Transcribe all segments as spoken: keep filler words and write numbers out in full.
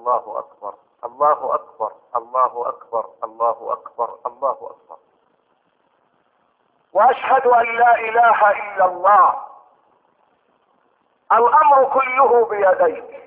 الله أكبر الله أكبر الله أكبر الله أكبر الله أكبر. وأشهد أن لا إله إلا الله. الأمر كله بيديك.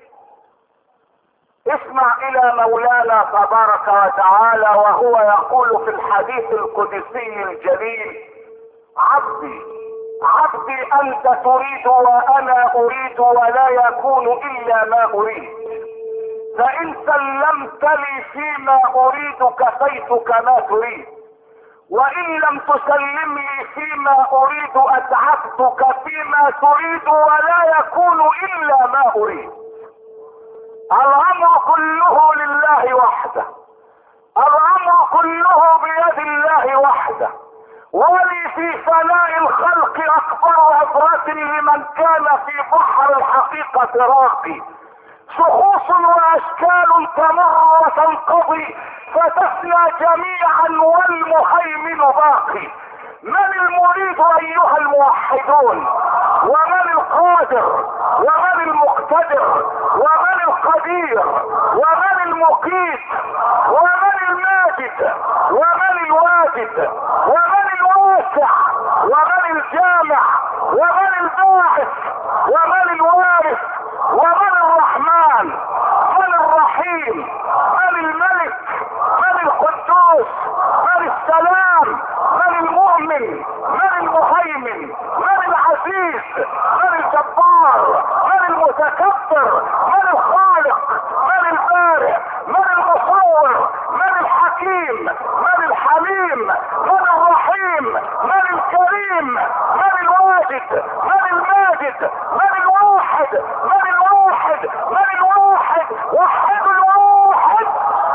اسمع إلى مولانا تبارك وتعالى وهو يقول في الحديث القدسي الجليل: عبدي عبدي أنت تريد وأنا أريد ولا يكون إلا ما أريد، فإن سلمت لي فيما أريد كفيتك ما تريد، وإن لم تسلم لي فيما أريد أتعبتك فيما تريد ولا يكون إلا ما أريد. الأمر كله لله وحده، الأمر كله بيد الله وحده. ولي في فناء الخلق أكبر عبرة لمن كان في بحر الحقيقة راقي. شخوص وأشكال تمر وتنقضي فتفنى جميعا والمهيمن باقي. من المريد أيها الموحدون؟ ومن القادر؟ ومن المقتدر؟ ومن القدير؟ ومن المقيت؟ ومن الماجد؟ ومن الواجد؟ ومن الواسع؟ ومن الجامع؟ ومن الباعث؟ ومن الوارث؟ ومن الرحمن؟ من الرحيم؟ من الملك؟ من القدوس؟ من السلام؟ من المؤمن؟ من المهيمن؟ من العزيز؟ من الجبار؟ من المتكبر؟ من الخالق؟ من البارئ؟ من المصور؟ من الحكيم؟ من الحليم؟ من الرحيم؟ من الكريم؟ من الواجد؟ من الماجد؟ من الواحد؟ من الواحد؟ من الواحد؟ وحد الواحد.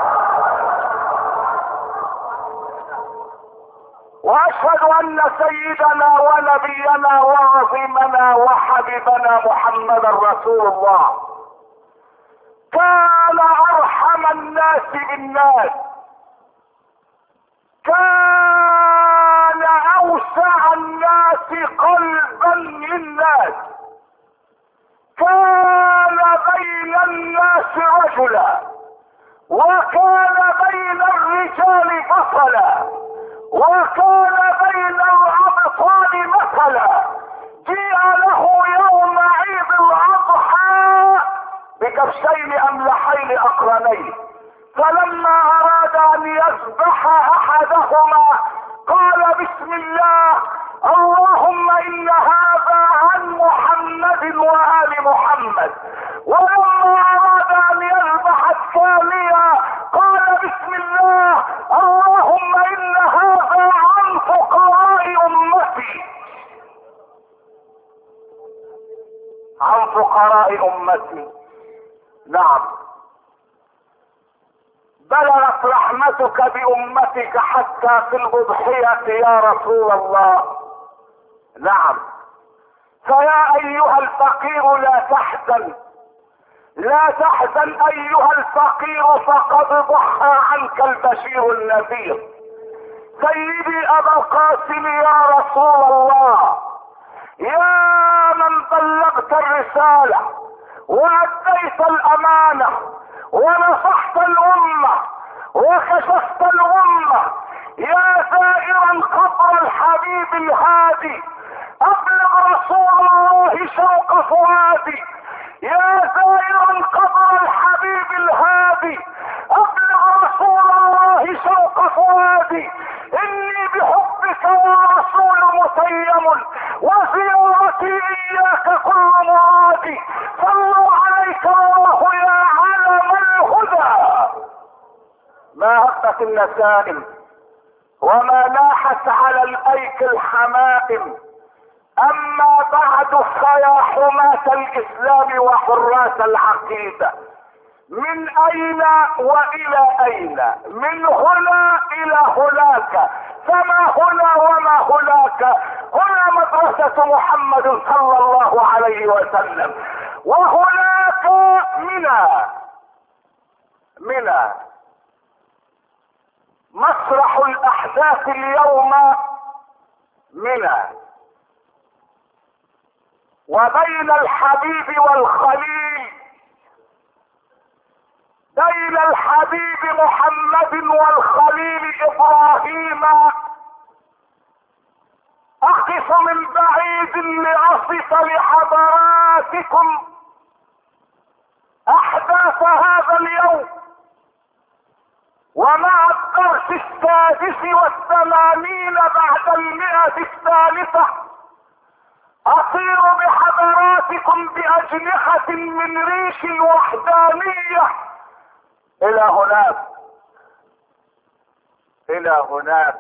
واشهد ان سيدنا ونبينا وعظيمنا وحبيبنا محمدا رسول الله كان ارحم الناس بالناس، كان اوسع الناس قلبا للناس، كان بين الناس رجلا وكان بين الرجال بطلا وكان بين الابطال مثلا. جيء له يوم عيد الاضحى بكبشين املحين اقرنين، فلما اراد ان يذبح احدهما قال بسم الله اللهم ان هذا عن محمد وآل محمد، ولما اراد ان يذبح الثانية قال بسم الله اللهم ان هذا عن فقراء امتي، عن فقراء امتي. نعم، بلغت رحمتك بامتك حتى في الاضحية يا رسول الله. نعم، فيا ايها الفقير لا تحزن، لا تحزن ايها الفقير فقد ضحى عنك البشير النذير. سيدي ابا القاسم يا رسول الله، يا من بلغت الرسالة واديت الامانة ونصحت الامة وكشفت الامة، يا زائرا قبر الحبيب الهادي ابلغ رسول الله شوق فؤادي، يا زائرا قبر الحبيب الهادي ابلغ رسول الله شوق فؤادي. اني بحبك يا رسول متيم وزيارتي اياك كل مرادي، صلوا عليك الله يا علم الهدى. ما هبت النسائم وما لاحت على الايك الحمائم، اما بعد فيا حماة الاسلام وحراس العقيدة، من اين والى اين؟ من هنا الى هناك، فما هنا وما هناك؟ هنا مدرسة محمد صلى الله عليه وسلم، وهناك منى. منى مسرح الاحداث اليوم، منى، وبين الحبيب والخليل بين الحبيب محمد والخليل ابراهيم اقف من بعيد لاصف لحضراتكم احداث هذا اليوم، ومع الدرس السادس والثمانين بعد المئة الثالثة اطير بحضراتكم باجنحة من ريش الوحدانية الى هناك الى هناك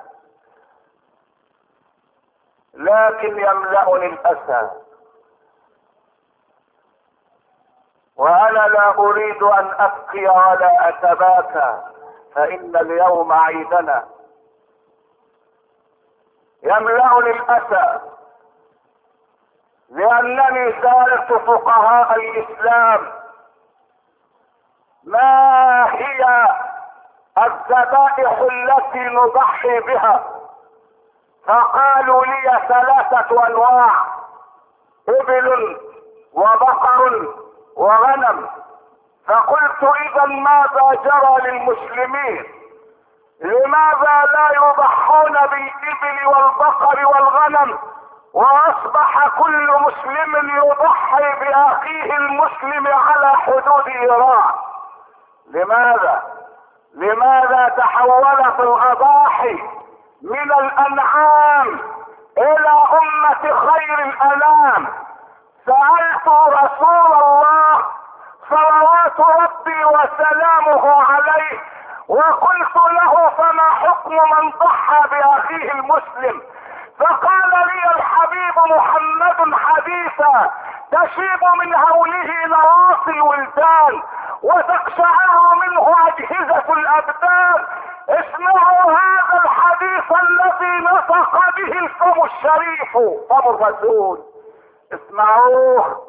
لكن يملأني الاسى، وانا لا اريد ان ابكي ولا اتباكى، فان اليوم عيدنا. يملأني الاسى لانني سألت فقهاء الاسلام ما هي الذبائح التي نضحي بها، فقالوا لي ثلاثة انواع: ابل وبقر وغنم. فقلت اذا ماذا جرى للمسلمين؟ لماذا لا يضحون بالابل والبقر والغنم واصبح كل مسلم يضحي باخيه المسلم على حدود ايران؟ لماذا لماذا تحولت الاضاحي من الانعام الى امة خير الانام؟ سألت رسول الله صلوات ربي وسلامه عليه وقلت له: فما حكم من ضحى باخيه المسلم؟ فقال لي الحبيب محمد حديثا: تشيب من هوله نواصي الولدان وتقشعر منه اجهزة الابدان. اسمعوا هذا الحديث الذي نطق به الفم الشريف، فم الرسول. اسمعوه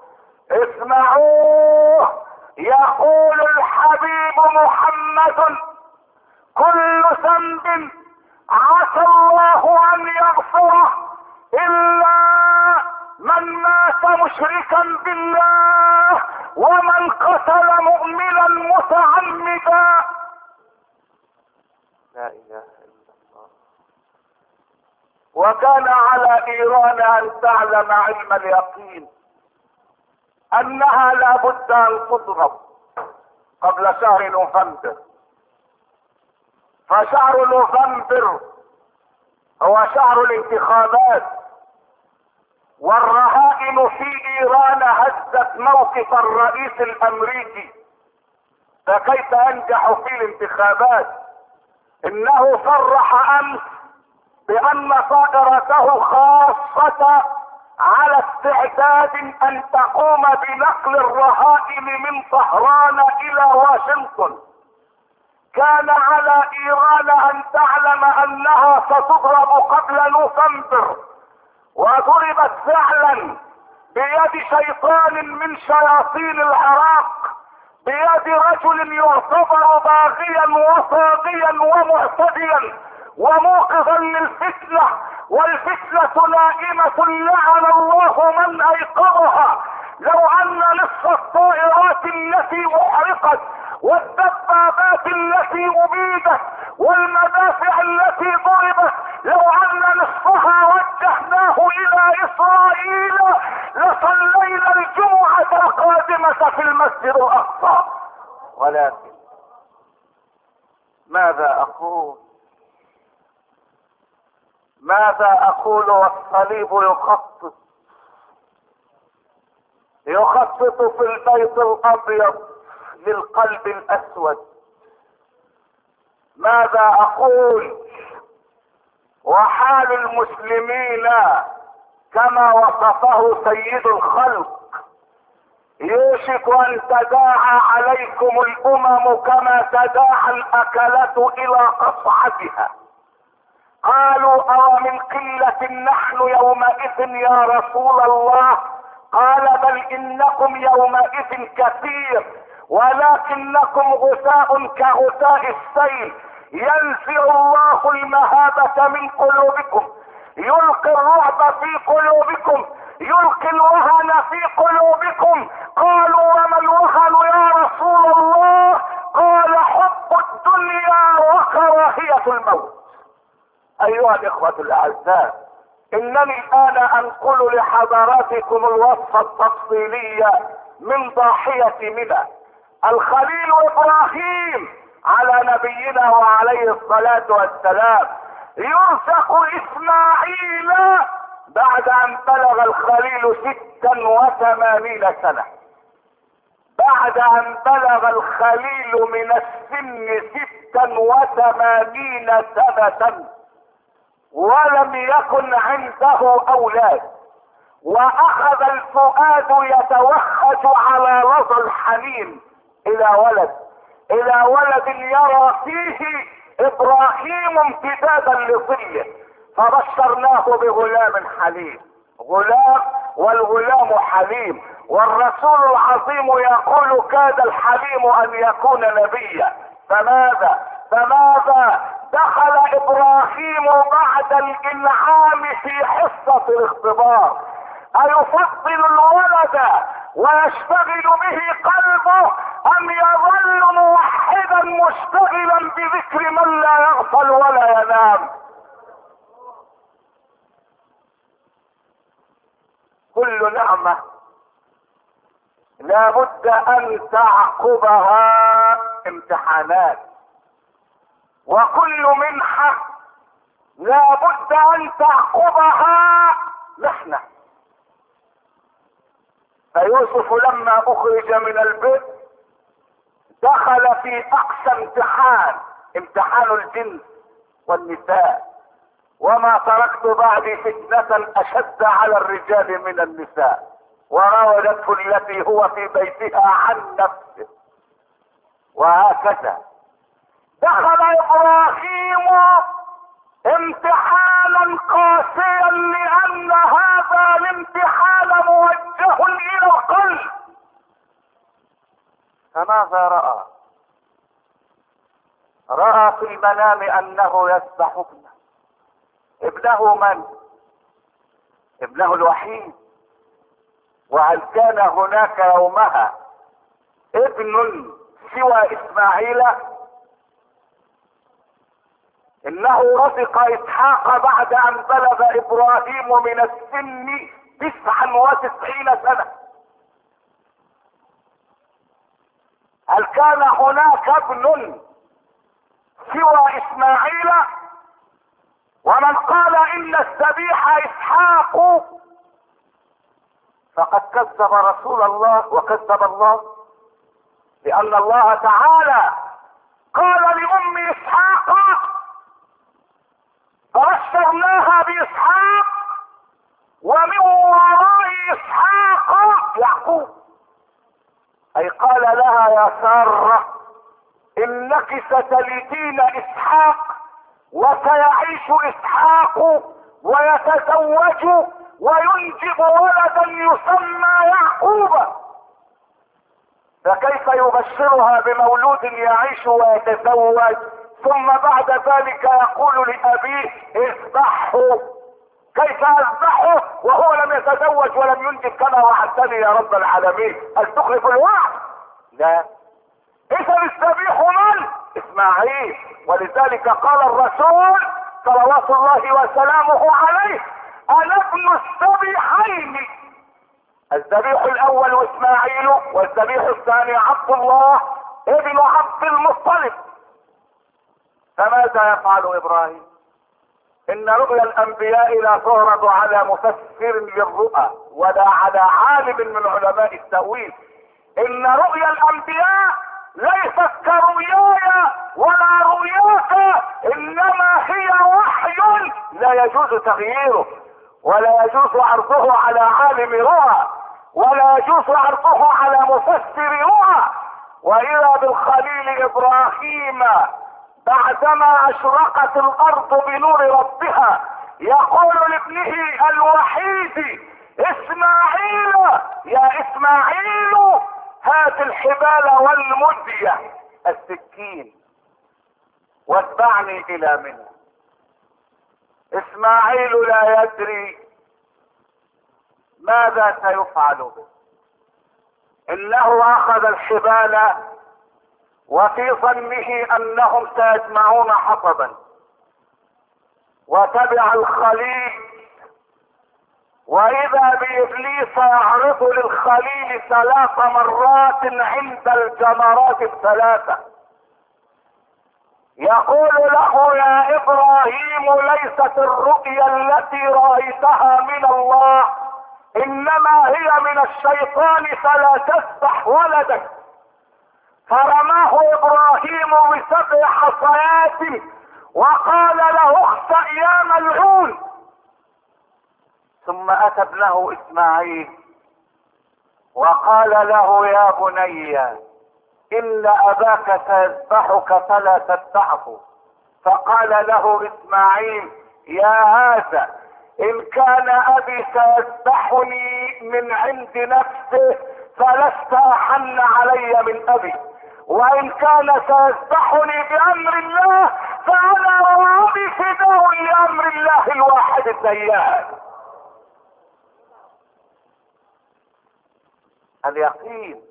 اسمعوه يقول الحبيب محمد: كل ذنب عسى الله ان يغفره الا من مات مشركا بالله ومن قتل مؤمنا متعمدا. لا اله الا الله. وكان على ايران ان تعلم علم اليقين انها لا بد ان تضرب قبل شهر نوفمبر، فشهر نوفمبر هو شهر الانتخابات، والرهائن في ايران هزت موقف الرئيس الامريكي، فكيف ينجح في الانتخابات؟ انه صرح امس بان طائرته خاصة على استعداد ان تقوم بنقل الرهائن من طهران الى واشنطن. كان على ايران ان تعلم انها ستضرب قبل نوفمبر، وضربت فعلا بيد شيطان من شياطين العراق، بيد رجل يعتبر باغيا وطاغيا ومعتديا وموقظا للفتنة، والفتنة نائمة لعن الله من ايقظها. لو ان نصف الطائرات التي احرقت والدبابات التي ابيدت والمدافع التي ضربت لو ان نصفها وجهناه الى اسرائيل لصلينا الجمعة القادمة في المسجد الاقصى. ولكن ماذا اقول ماذا اقول والصليب يخطط يخطط في البيت الابيض للقلب الاسود. ماذا اقول وحال المسلمين كما وصفه سيد الخلق: يوشك ان تداعى عليكم الامم كما تداعى الاكلة الى قصعتها. قالوا: او من قلة نحن يومئذ يا رسول الله؟ قال: بل انكم يومئذ كثير ولكنكم غثاء كغثاء السيل، ينزع الله المهابة من قلوبكم، يلقي الرعب في قلوبكم، يلقي الوهن في قلوبكم. قالوا: وما الوهن يا رسول الله؟ قال: كراهية الموت. ايها الاخوة الاعزاء، انني الان انقل لحضراتكم الوصفة التفصيلية من ضاحية منى الخليل ابراهيم على نبينا وعليه الصلاة والسلام. يرزق اسماعيل بعد ان بلغ الخليل ستا وثمانين سنة. بعد ان بلغ الخليل من السن ستا وثمانين سنة ولم يكن عنده اولاد، واخذ الفؤاد يتوخج على لظى الحنين الى ولد الى ولد يرى فيه ابراهيم امتدادا لظله، فبشرناه بغلام حليم. غلام والغلام حليم، والرسول العظيم يقول كاد الحليم ان يكون نبيا. فماذا فماذا دخل ابراهيم بعد الانعام في حصة الاختبار. ايفضل الولد ويشتغل به قلبه ام يظل موحدا مشتغلا بذكر من لا يغفل ولا ينام؟ كل نعمة لابد ان تعقبها امتحانات، وكل منحة لابد ان تعقبها محنة. فيوسف لما اخرج من البيت دخل في اقصى امتحان، امتحان الجنس والنساء. وما تركت بعدي فتنة اشد على الرجال من النساء، وراودته التي هو في بيتها عن نفسه. وهكذا دخل ابراهيم امتحانا قاسيا، لان هذا الامتحان موجه الى القلب. فماذا راى؟ راى في المنام انه يذبح ابنه. ابنه من؟ ابنه الوحيد. وهل كان هناك يومها ابن سوى اسماعيل؟ انه رزق اسحاق بعد ان بلغ ابراهيم من السن تسعا وتسعين سنة. هل كان هناك ابن سوى اسماعيل؟ ومن قال ان الذبيح اسحاق فقد كذب رسول الله وكذب الله، لان الله تعالى قال لام اسحاق فبشرناها باسحاق ومن وراء اسحاق يعقوب. اي قال لها يا سارة انك ستلدين اسحاق وسيعيش اسحاق ويتزوج وينجب ولدا يسمى يعقوب. فكيف يبشرها بمولود يعيش ويتزوج ثم بعد ذلك يقول لأبيه اذبحه؟ كيف اذبحه وهو لم يتزوج ولم ينجب كما وعدتني يا رب العالمين؟ هل تخلف الوعد؟ لا. اذا الذبيح من؟ اسماعيل. ولذلك قال الرسول صلوات الله وسلامه عليه انا ابن الذبيحين. الذبيح الاول اسماعيل، والذبيح الثاني عبد الله ابن عبد المطلب. فماذا يفعل ابراهيم؟ ان رؤيا الانبياء لا تعرض على مفسر للرؤى ولا على عالم من علماء التأويل. ان رؤيا الانبياء ليست كرؤياي ولا رؤياك، انما هي وحي لا يجوز تغييره، ولا يجوز عرضه على عالم رؤى، ولا يجوز عرضه على مفسر رؤى. واذا بالخليل ابراهيم بعدما اشرقت الارض بنور ربها يقول لابنه الوحيد اسماعيل يا اسماعيل هات الحبال والمدية السكين واتبعني الى منى. اسماعيل لا يدري ماذا سيفعل به. انه اخذ الحبال وفي ظنه انهم سيجمعون حطبا، وتبع الخليل، واذا بابليس يعرض للخليل ثلاث مرات عند الجمرات الثلاثة، يقول له يا ابراهيم ليست الرؤيا التي رأيتها من الله، انما هي من الشيطان، فلا تذبح ولدك. فرماه ابراهيم بسبع حصيات وقال له اخسأ يا ملعون. ثم اتى ابنه اسماعيل وقال له يا بني ان اباك سيذبحك فلا تذبحه. فقال له اسماعيل يا هذا ان كان ابي سيذبحني من عند نفسه فلست احن علي من ابي، وان كان سيذبحني بامر الله فانا وابي فداء لامر الله الواحد الديان. اليقين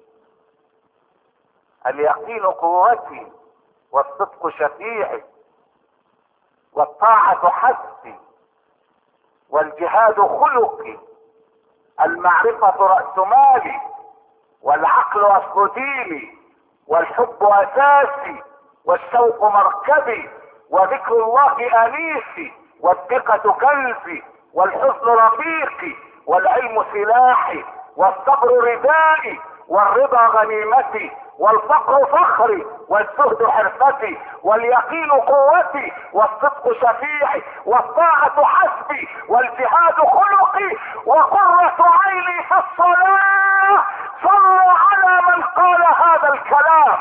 اليقين قوتي، والصدق شفيعي، والطاعة حسبي، والجهاد خلقي، المعرفة رأس مالي، والعقل أصل ديني، والحب أساسي، والشوق مركبي، وذكر الله أنيسي، والثقة كنزي، والحزن رفيقي، والعلم سلاحي، والصبر ردائي، والرضا غنيمتي، والفقر فخري، والزهد حرفتي، واليقين قوتي، والصدق شفيعي، والطاعة حسبي، والجهاد خلقي، وقرة عيني في الصلاة. صلوا على من قال هذا الكلام.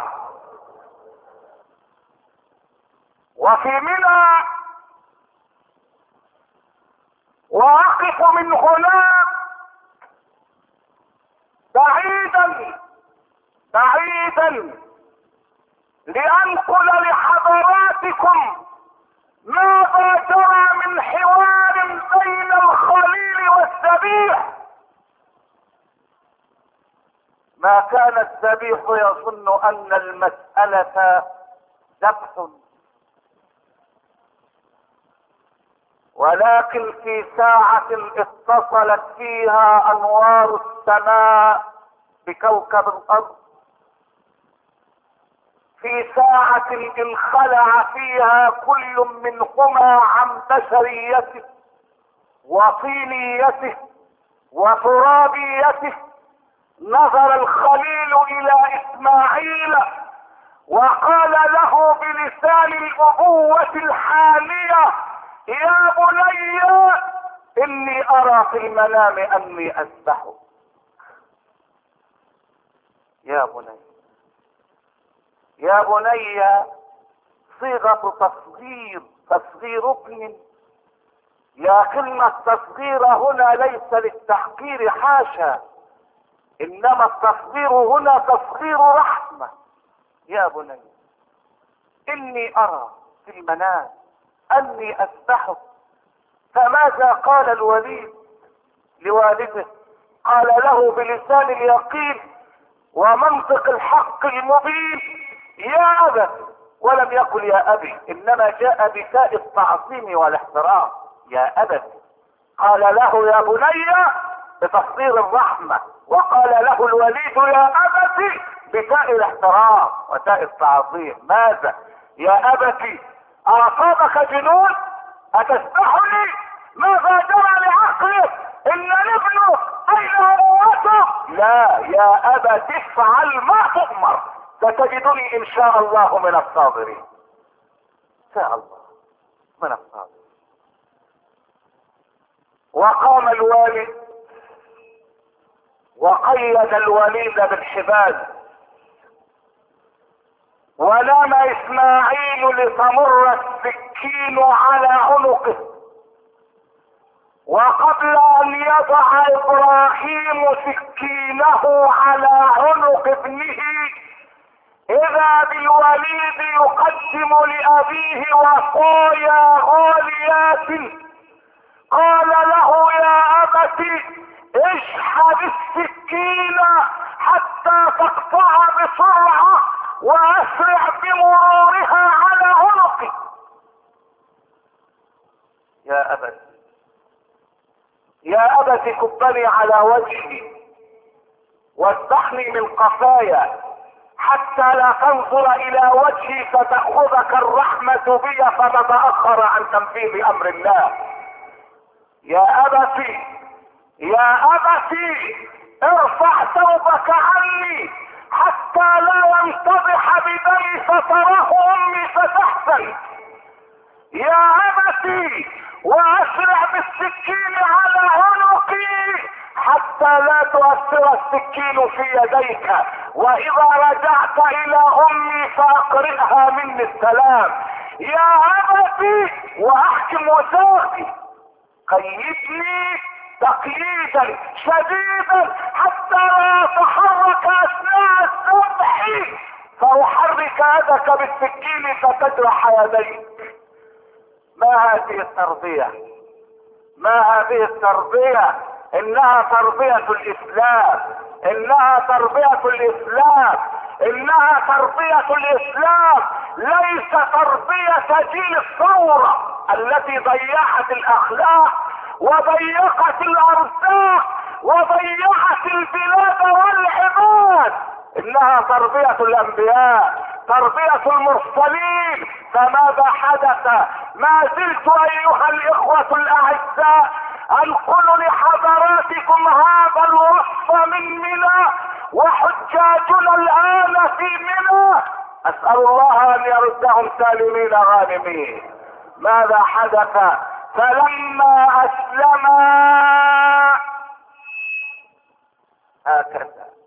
وفي منى واقف من هنا بعيدا بعيدا لأنقل لحضراتكم ماذا جرى من حوار بين الخليل والذبيح. ما كان الذبيح يظن أن المسألة ذبح، ولكن في ساعة اتصلت فيها أنوار السماء بكوكب الأرض، في ساعة انخلع فيها كل منهما عن بشريته وطينيته وترابيته، نظر الخليل إلى إسماعيل وقال له بلسان الأبوة الحالية يا بني إني أرى في المنام أني أذبحك. يا بني يا بني صيغة تصغير، تصغير ابن، لكن التصغير هنا ليس للتحقير حاشا، انما التصغير هنا تصغير رحمة. يا بني اني ارى في المنام اني اذبحك. فماذا قال الوليد لوالده؟ قال له بلسان اليقين ومنطق الحق المبين يا أبا، ولم يقل يا أبي، إنما جاء بتاء التعظيم والاحترام. يا أبا، قال له يا بني بتصدير الرحمة، وقال له الوليد يا أبت بتاء الاحترام وتاء التعظيم. ماذا؟ يا أبت أصابك جنون؟ أتسمحني؟ ماذا جرى لعقلك؟ إن الابن أين أبوته؟ لا يا أبت افعل ما تؤمر، ستجدني إن شاء الله من الصابرين. شاء الله من الصابرين. وقام الوالد وقيد الوليد بالحبال، ونام اسماعيل لتمر السكين على عنقه، وقبل ان يضع ابراهيم سكينه على عنق ابنه اذا بالوليد يقدم لابيه وصايا غاليات. قال له يا ابت اشحذ السكين حتى تقطع بسرعة واسرع بمرورها على عنقي. يا ابت يا ابت كبني على وجهي واذبحني من قفايا حتى لا تنظر الى وجهي فتأخذك الرحمة بي فتتأخر عن تنفيذ امر الله. يا ابتي يا ابتي ارفع ثوبك عني حتى لا ينتضح بدمي فتراه امي فتحزن. يا ابتي واسرع بالسكين على عنقي حتى لا تؤثر السكين في يديك، واذا رجعت الى امي فاقرئها مني السلام. يا ابتي واحكم وثاقي قيدني تقييدا شديدا حتى لا اتحرك اثناء الذبح فاحرك يدك بالسكين فتجرح يديك. ما هذه التربية؟ ما هذه التربية؟ انها تربية الاسلام، انها تربية الاسلام، انها تربية الاسلام، ليس تربية جيل الثورة التي ضيعت الاخلاق وضيقت الارزاق وضيعت البلاد والعباد. انها تربية الانبياء، تربية المرسلين. فماذا حدث؟ ما زلت ايها الاخوة الاعزاء انقل لحضراتكم هذا الوصف من منى وحجاجنا الان في منى، اسأل الله ان يردهم سالمين غانمين. ماذا حدث؟ فلما اسلما هكذا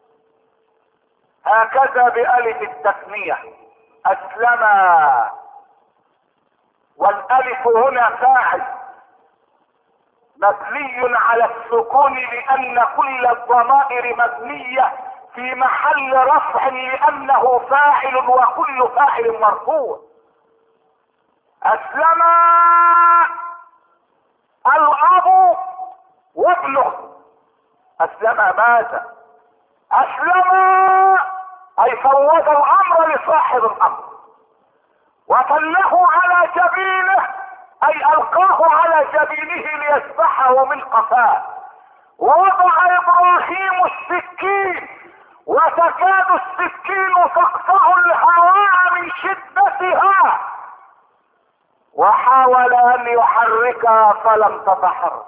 هكذا بألف التثنية اسلما، والالف هنا فاعل مبني على السكون لان كل الضمائر مبنية في محل رفع لانه فاعل وكل فاعل مرفوع. اسلما الاب وابنه. اسلم ماذا؟ اسلم اي فوض الامر لصاحب الامر وطله على جبينه اي القاه على جبينه ليذبحه من قفاه. ووضع ابراهيم السكين وتكاد السكين تقطع الهواء من شدتها وحاول ان يحركها فلم تتحرك.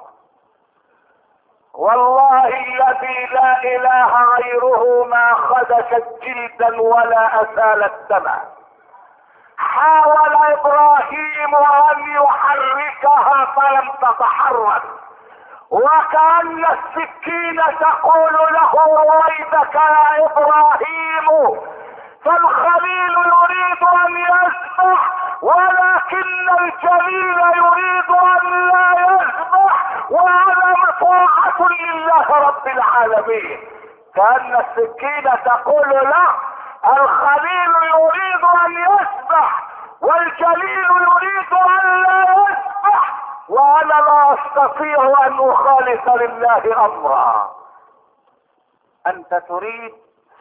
والله الذي لا اله غيره ما خدشت جلدا ولا اسالت دما. حاول ابراهيم ان يحركها فلم تتحرك وكأن السكين تقول له رويدك يا ابراهيم. فالخليل يريد ان يذبح ولكن الجليل يريد ان لا يذبح وهذا طاعة لله رب العالمين. كأن السكينة تقول له الخليل يريد ان يذبح والجليل يريد ان لا يذبح وانا لا استطيع ان اخالف لله امرا. انت تريد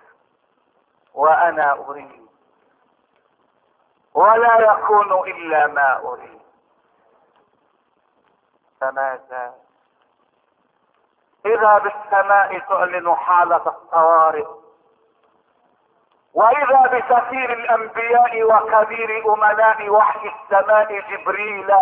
وانا اريد ولا يكون الا ما اريد. فماذا؟ اذا بالسماء تعلن حالة الطوارئ، واذا بسفير الانبياء وكبير امناء وحي السماء جبريل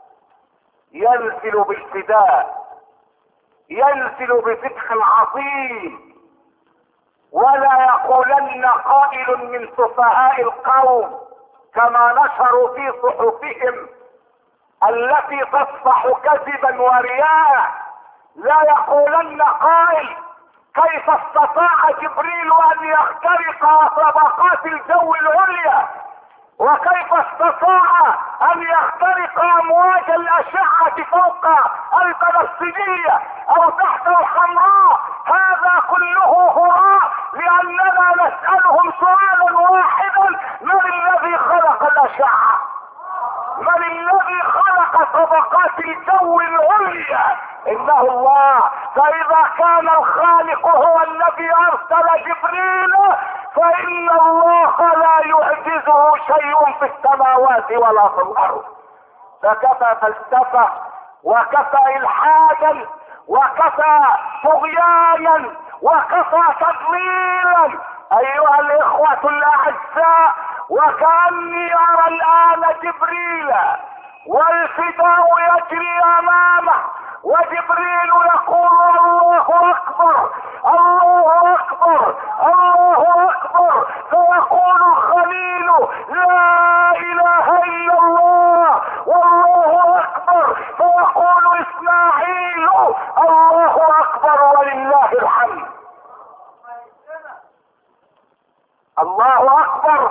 ينزل بالفداء، ينزل بفتح عظيم. ولا يقولن قائل من سفهاء القوم كما نشروا في صحفهم التي تصفح كذبا ورياء، لا يقولن قائل كيف استطاع جبريل ان يخترق طبقات الجو العليا وكيف استطاع ان يخترق امواج الاشعة فوق البنفسجية او تحت الحمراء. هذا كله هراء لاننا نسألهم سؤالا واحدا: من الذي خلق الاشعة؟ من الذي خلق طبقات الجو العليا؟ انه الله. فاذا كان الخالق هو الذي ارسل جبريل فإن الله لا يعجزه شيء في السماوات ولا في الأرض. فكفى فلسفة وكفى إلحادا وكفى طغيانا وكفى تضليلا أيها الإخوة الأعزاء. وكأني أرى الآن جبريل والفداء يجري أمامه، وجبريل يقول الله أكبر الله أكبر الله أكبر، فيقول الخليل لا إله إلا الله والله أكبر، فيقول إسماعيل الله أكبر ولله الحمد. الله أكبر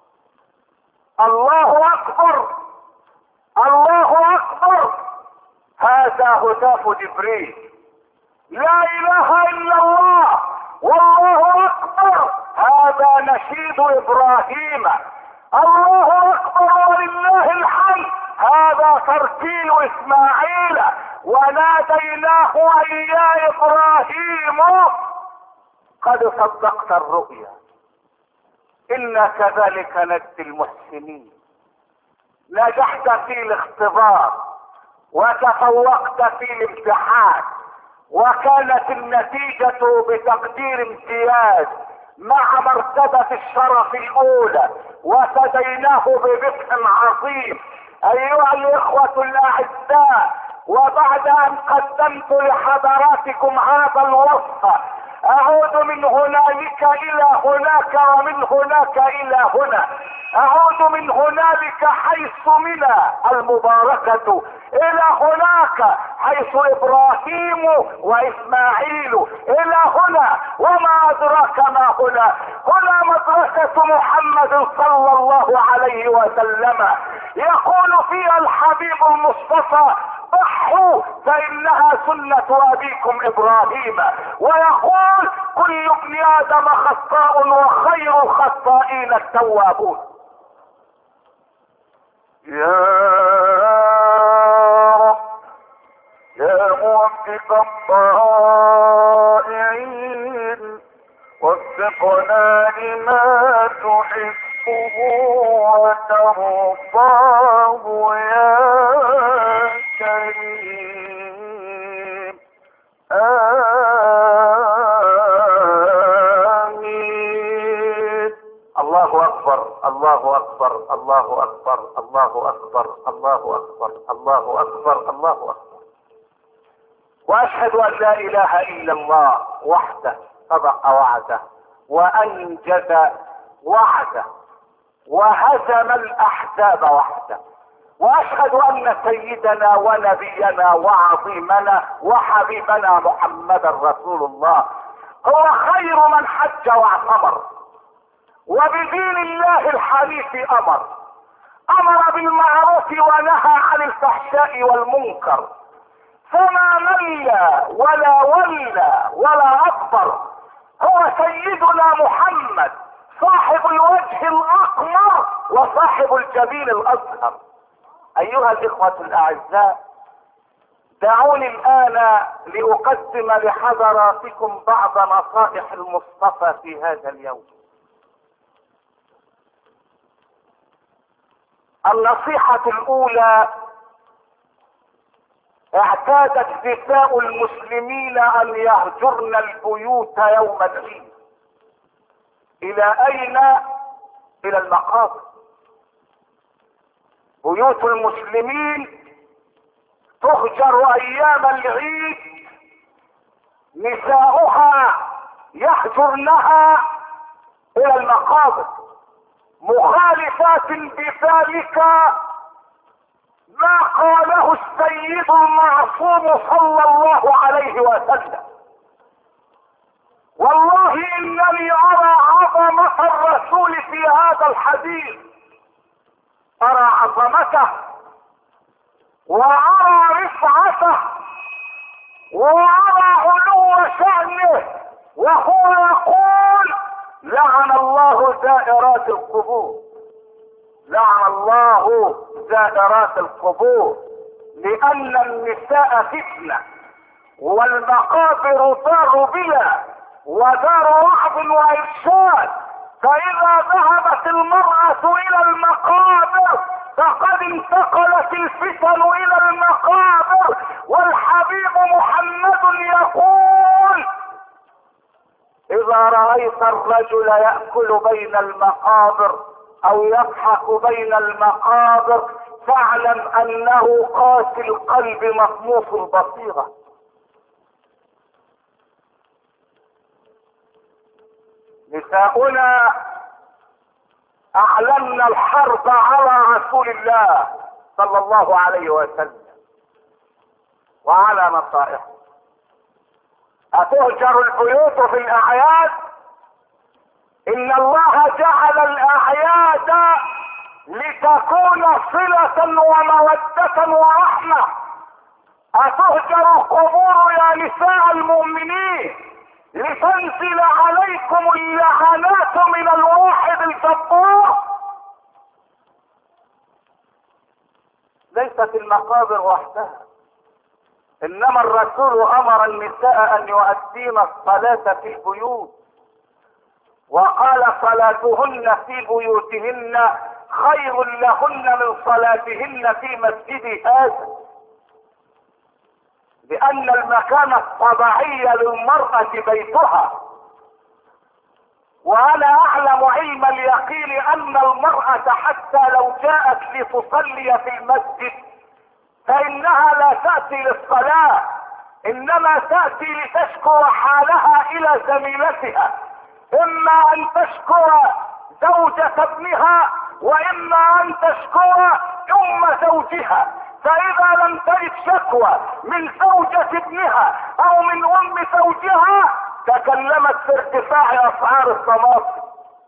الله أكبر الله أكبر. هذا هتاف جبريل. لا إله إلا الله والله أكبر، هذا نشيد إبراهيم. الله أكبر ولله الحمد، هذا ترتيل إسماعيل. وناديناه أن يا إبراهيم قد صدقت الرؤيا إنا كذلك نجزي المحسنين. نجحت في الاختبار وتفوقت في الامتحان، وكانت النتيجة بتقدير امتياز مع مرتبة الشرف الأولى، وفديناه بذبح عظيم. أيها الإخوة الأعزاء، وبعد أن قدمت لحضراتكم هذا الوصف أعود من هنالك إلى هناك ومن هناك إلى هنا. أعود من هنالك حيث منى المباركة إلى هناك حيث إبراهيم وإسماعيل، إلى هنا وما أدراك ما هنا. هنا مدرسة محمد صلى الله عليه وسلم، يقول فيها الحبيب المصطفى ضحوا فإنها سنة أبيكم إبراهيم، ويقول كل ابن آدم خطاء وخير الخطائين التوابون. يا رب يا موفق الطائعين وفقنا لما تحبه وترضاه يا كريم. آمين. الله أكبر الله أكبر الله أكبر الله أكبر الله أكبر الله أكبر الله أكبر. وأشهد أن لا إله إلا الله وحده صدق وعده وأنجز وعده وهزم الأحزاب وحده. وأشهد أن سيدنا ونبينا وعظيمنا وحبيبنا محمدا رسول الله هو خير من حج واعتمر، وبدين الله الحنيف أمر. أمر بالمعروف ونهى عن الفحشاء والمنكر، فما مل ولا ولى ولا أكبر. هو سيدنا محمد صاحب الوجه الأقمر وصاحب الجبين الأزهر. أيها الإخوة الأعزاء، دعوني الآن لأقدم لحضراتكم بعض نصائح المصطفى في هذا اليوم. النصيحة الأولى: اعتادت نساء المسلمين أن يهجرن البيوت يوم العيد. إلى أين؟ إلى المقابر. بيوت المسلمين تهجر أيام العيد، نساؤها يهجرنها إلى المقابر، مخالفات بذلك ما قاله السيد المعصوم صلى الله عليه وسلم. والله انني ارى عظمة الرسول في هذا الحديث، ارى عظمته وارى رفعته وارى علو شأنه، وهو يقول: لعن الله زائرات القبور، لعن الله زائرات القبور، لأن النساء فتنة والمقابر دار بلا ودار وعظ وإرشاد، فاذا ذهبت المرأة الى المقابر فقد انتقلت الفتن الى المقابر. والحبيب محمد يقول: اذا رأيت الرجل يأكل بين المقابر او يضحك بين المقابر فاعلم انه قاسي القلب مطموس البصيرة. نساؤنا اعلن الحرب على رسول الله صلى الله عليه وسلم وعلى نصائحه. اتهجر البيوت في الاعياد؟ ان الله جعل الاعياد لتكون صلة ومودة ورحمة. اتهجر القبور يا نساء المؤمنين لتنزل عليكم اللعنات من الواحد الجبار؟ ليست المقابر وحدها، انما الرسول امر النساء ان يؤدين الصلاة في البيوت، وقال: صلاتهن في بيوتهن خير لهن من صلاتهن في مسجد هذا، لان المكان الطبيعي للمرأة بيتها. وانا اعلم علم اليقين ان المرأة حتى لو جاءت لتصلي في المسجد فانها لا تأتي للصلاة، انما تأتي لتشكو حالها الى زميلتها، اما ان تشكو زوجة ابنها واما ان تشكو ام زوجها. فاذا لم تجد شكوى من زوجة ابنها او من ام زوجها تكلمت في ارتفاع اسعار الطماطم.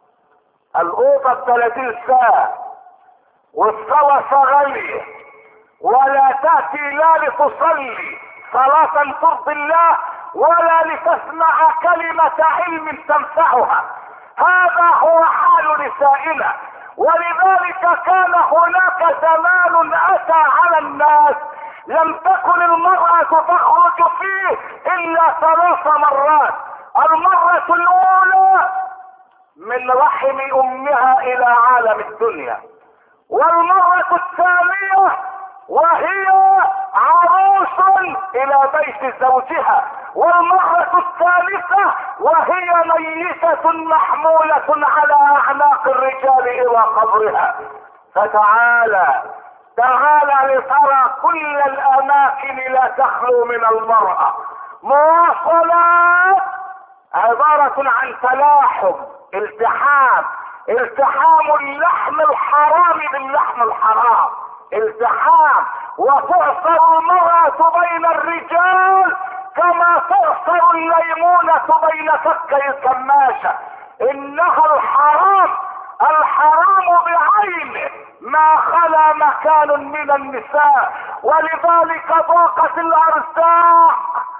الاوضة بثلاثين ساعة والصلاة غالية، ولا تأتي لا لتصلي صلاة ترضي الله ولا لتسمع كلمة علم تنفعها. هذا هو حال نسائنا. ولذلك كان هناك زمان اتى على الناس لم تكن المرأة تخرج فيه الا ثلاث مرات. المرة الاولى من رحم امها الى عالم الدنيا، والمرة الثانية وهي عروس الى بيت زوجها، والمرة الثالثة وهي ميتة محمولة على اعناق الرجال الى قبرها. فتعالى تعالى لترى كل الاماكن لا تخلو من المرأة. مواصلات عبارة عن تلاحم، التحام، التحام اللحم الحرام باللحم الحرام، التحام. وتعصر المرأة بين الرجال كما تعصر الليمونة بين فكي الكماشة. انها الحرام، الحرام بعينه ما خلا مكان من النساء. ولذلك ضاقت الارزاق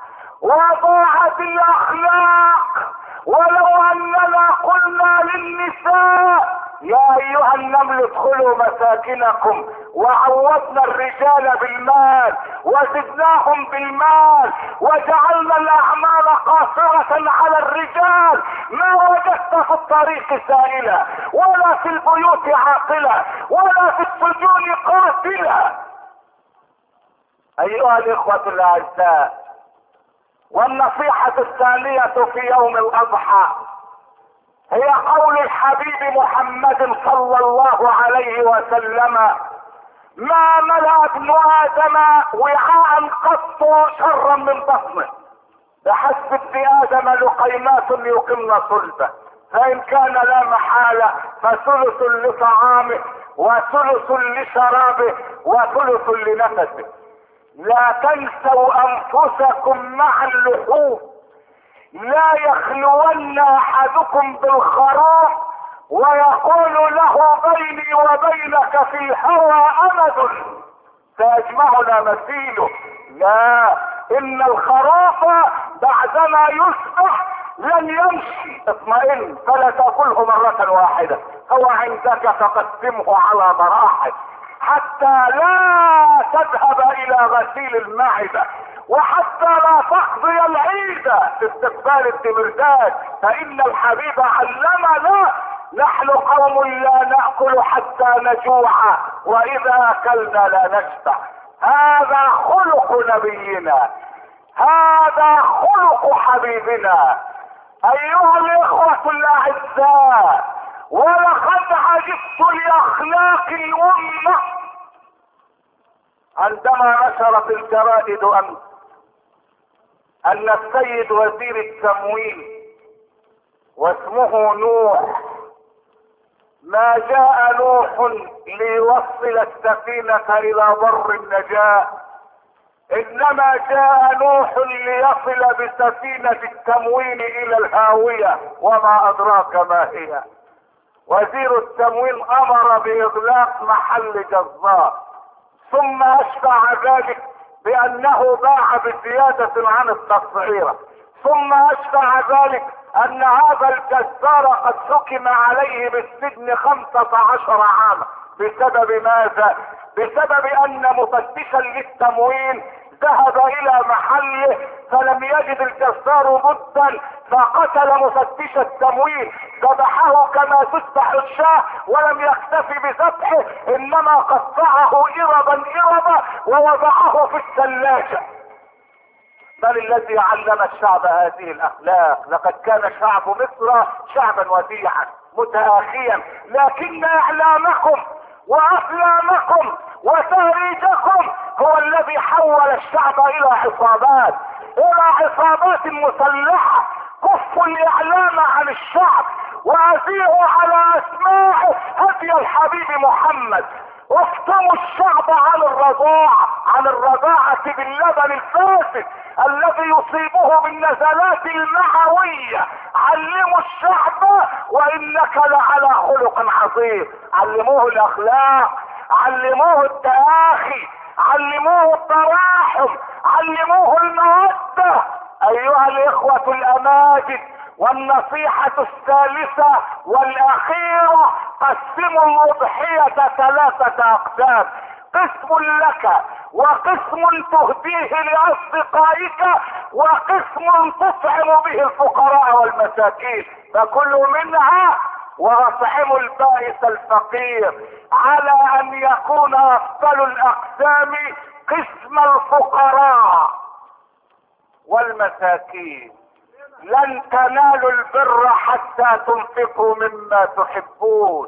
وضاعت الاخلاق. ولو اننا قلنا للنساء: يا ايها النمل ادخلوا مساكنكم، وعوضنا الرجال بالمال وزدناهم بالمال وجعلنا الاعمال قاصرة على الرجال، ما وجدت في الطريق سائلة ولا في البيوت عاقلة ولا في السجون قاتلة. ايها الاخوة الاعزاء، والنصيحة الثانية في يوم الاضحى هي قول الحبيب محمد صلى الله عليه وسلم: ما ملأ ابن ادم وعاء قط شرا من بطنه، بحسب ابن ادم لقيمات يقمن صلبه، فان كان لا محالة فثلث لطعامه وثلث لشرابه وثلث لنفسه. لا تنسوا انفسكم مع اللحوم. لا يخلون احدكم بالخروف ويقول له: بيني وبينك في الهوى امد سيجمعنا مثيله. لا، ان الخروف بعدما يصبح لن يمشي. اطمئن فلا تاكله مرة واحدة، هو عندك فقسمه على مراحل حتى لا تذهب الى غسيل المعدة، وحتى لا تقضي العيد في استقبال التمرداد، فان الحبيب علمنا نحن قوم لا نأكل حتى نجوع واذا اكلنا لا نشبع. هذا خلق نبينا، هذا خلق حبيبنا. ايها الاخوة الاعزاء، ولقد عجبت لاخلاق الامة عندما نشرت الجرائد امس ان السيد وزير التموين واسمه نوح، ما جاء نوح ليوصل السفينة الى بر النجاة، انما جاء نوح ليصل بسفينة التموين الى الهاوية، وما ادراك ما هي. وزير التموين امر باغلاق محل جزار، ثم اشبع ذلك بانه باع بزيادة عن التسعيرة، ثم اشبع ذلك ان هذا الجزار قد حكم عليه بالسجن خمسة عشر عاما. بسبب ماذا؟ بسبب ان مفتشا للتموين ذهب الى محله فلم يجد الجزار بدا فقتل مفتش التموين، ذبحه كما تذبح الشاة، ولم يكتفي بذبحه انما قطعه اربا اربا ووضعه في الثلاجة. بل الذي علم الشعب هذه الاخلاق. لقد كان شعب مصر شعبا وديعا متآخيا، لكن اعلامكم وافلامكم وتهريجكم هو الذي حول الشعب الى عصابات، الى عصابات مسلحة. كفوا الاعلام عن الشعب واذيعوا على اسماعه هدي الحبيب محمد. افتموا الشعب عن الرضاعة، عن الرضاعة باللبن الفاسد الذي يصيبه بالنزلات المعوية. علموا الشعب وانك لعلى خلق عظيم. علموه الاخلاق، علموه التآخي، علموه التراحم، علموه المودة. ايها الاخوة الاماجد، والنصيحة الثالثة والاخيرة، قسموا الاضحية ثلاثة اقسام: قسم لك، وقسم تهديه لاصدقائك، وقسم تطعم به الفقراء والمساكين، فكلوا منها واطعموا البائس الفقير. على ان يكون افضل الاقسام قسم الفقراء والمساكين. لن تنالوا البر حتى تنفقوا مما تحبون.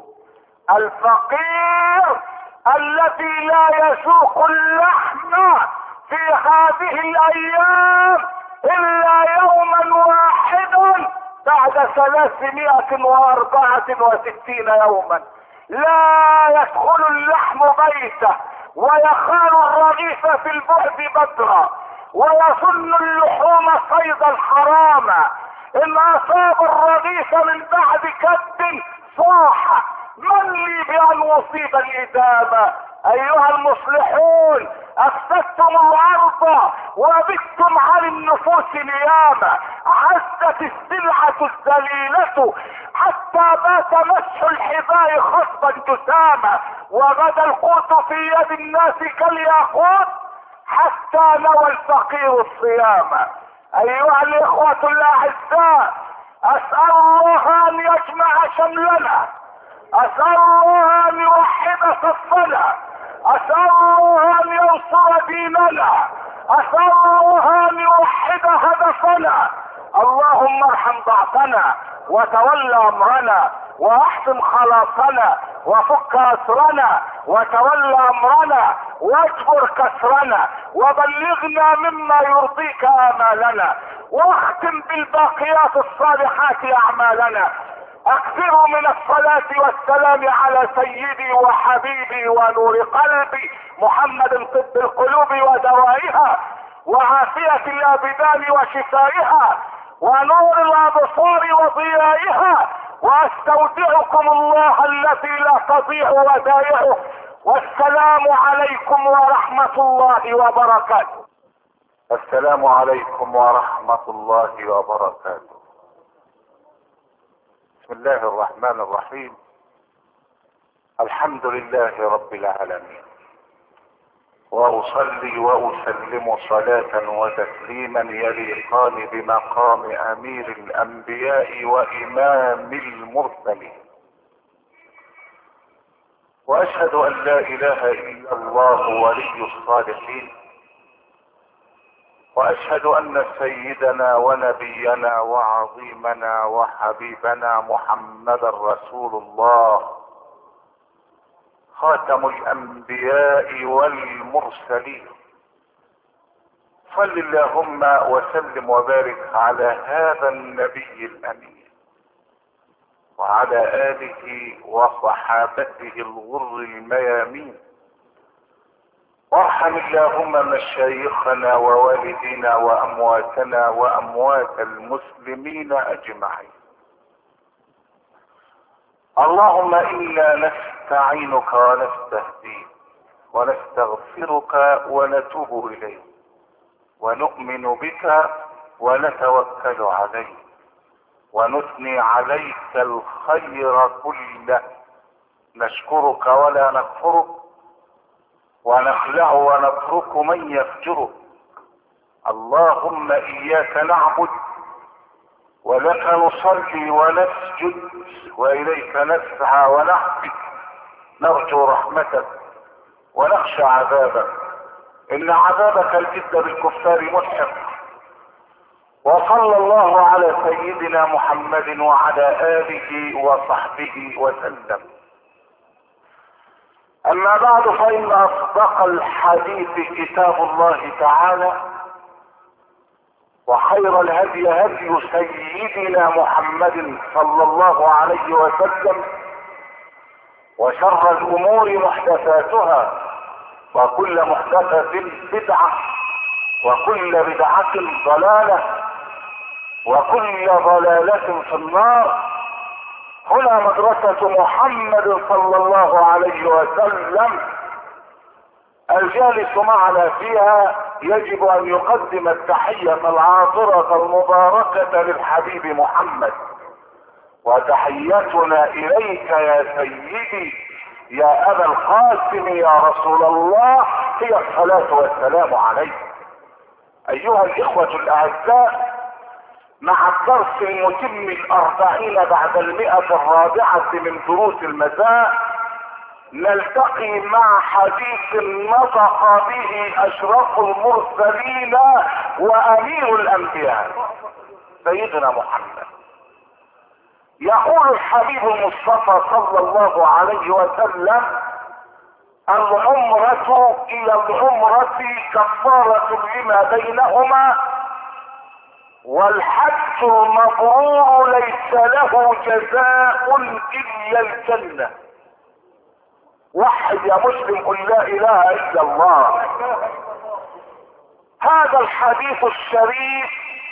الفقير الذي لا يذوق اللحم في هذه الايام الا يوما واحدا بعد ثلاثمائة واربعة وستين يوما، لا يدخل اللحم بيته، ويخال الرغيف في البعد بدرا، ويظن اللحوم صيدا حراما. ان اصاب الرغيف من بعد كد صاح: من لي بان اصيب الادامة. ايها المصلحون، افسدتم الارض وبتم على النفوس نياما. عزت السلعة الذليلة حتى بات مسح الحذاء خصبا جساما، وبدا القوت في يد الناس كالياقوت حتى نوى الفقير الصيام. ايها الاخوة الاعزاء، اسأل الله ان يجمع شملنا، اسأل الله ان يوحد صفنا، اسأل الله ان ينصر ديننا، اسأل الله ان يوحد هدفنا. اللهم ارحم ضعفنا وتولى امرنا واحسن خلاصنا وفك اسرنا وتولى امرنا واجبر كسرنا وبلغنا مما يرضيك امالنا واختم بالباقيات الصالحات اعمالنا. اكثروا من الصلاة والسلام على سيدي وحبيبي ونور قلبي محمد، طب القلوب ودوائها وعافية الابدان وشفائها ونور الابصار وضيائها، واستودعكم الله الذي لا تضيع ودائعه، والسلام عليكم ورحمة الله وبركاته. السلام عليكم ورحمة الله وبركاته. بسم الله الرحمن الرحيم. الحمد لله رب العالمين، واصلي واسلم صلاة وتسليما يليقان بمقام امير الانبياء وامام المرسلين واشهد ان لا اله الا الله ولي الصالحين، واشهد ان سيدنا ونبينا وعظيمنا وحبيبنا محمدا رسول الله، خاتم الانبياء والمرسلين. صل اللهم وسلم وبارك على هذا النبي الامين وعلى اله وصحابته الغر الميامين. وارحم اللهم مشايخنا ووالدينا وامواتنا واموات المسلمين اجمعين. اللهم انا نستعينك ونستهديك ونستغفرك ونتوب اليك ونؤمن بك ونتوكل عليك ونثني عليك الخير كله، نشكرك ولا نكفرك ونخلع ونترك من يفجرك. اللهم اياك نعبد ولك نصلي ونسجد واليك نسعى ونحفد، نرجو رحمتك ونخشى عذابك، ان عذابك الجد بالكفار ملحق. وصلى الله على سيدنا محمد وعلى اله وصحبه وسلم. اما بعد، فان اصدق الحديث كتاب الله تعالى، وخير الهدي هدي سيدنا محمد صلى الله عليه وسلم، وشر الامور محدثاتها، وكل محدثة بدعة، وكل بدعة ضلالة، وكل ضلالة في النار. هنا مدرسة محمد صلى الله عليه وسلم، الجالس معنا فيها يجب ان يقدم التحية العاطرة المباركة للحبيب محمد. وتحيتنا اليك يا سيدي يا ابا القاسم يا رسول الله هي الصلاة والسلام عليك. ايها الاخوة الاعزاء، مع الدرس المتم الاربعين بعد المئة الرابعة من دروس المساء، نلتقي مع حديث نطق به اشرف المرسلين وامير الانبياء سيدنا محمد. يقول الحبيب المصطفى صلى الله عليه وسلم: العمرة الى العمرة كفارة لما بينهما، والحج المبرور ليس له جزاء الا الجنة. وحد يا مسلم، قل لا اله الا الله. هذا الحديث الشريف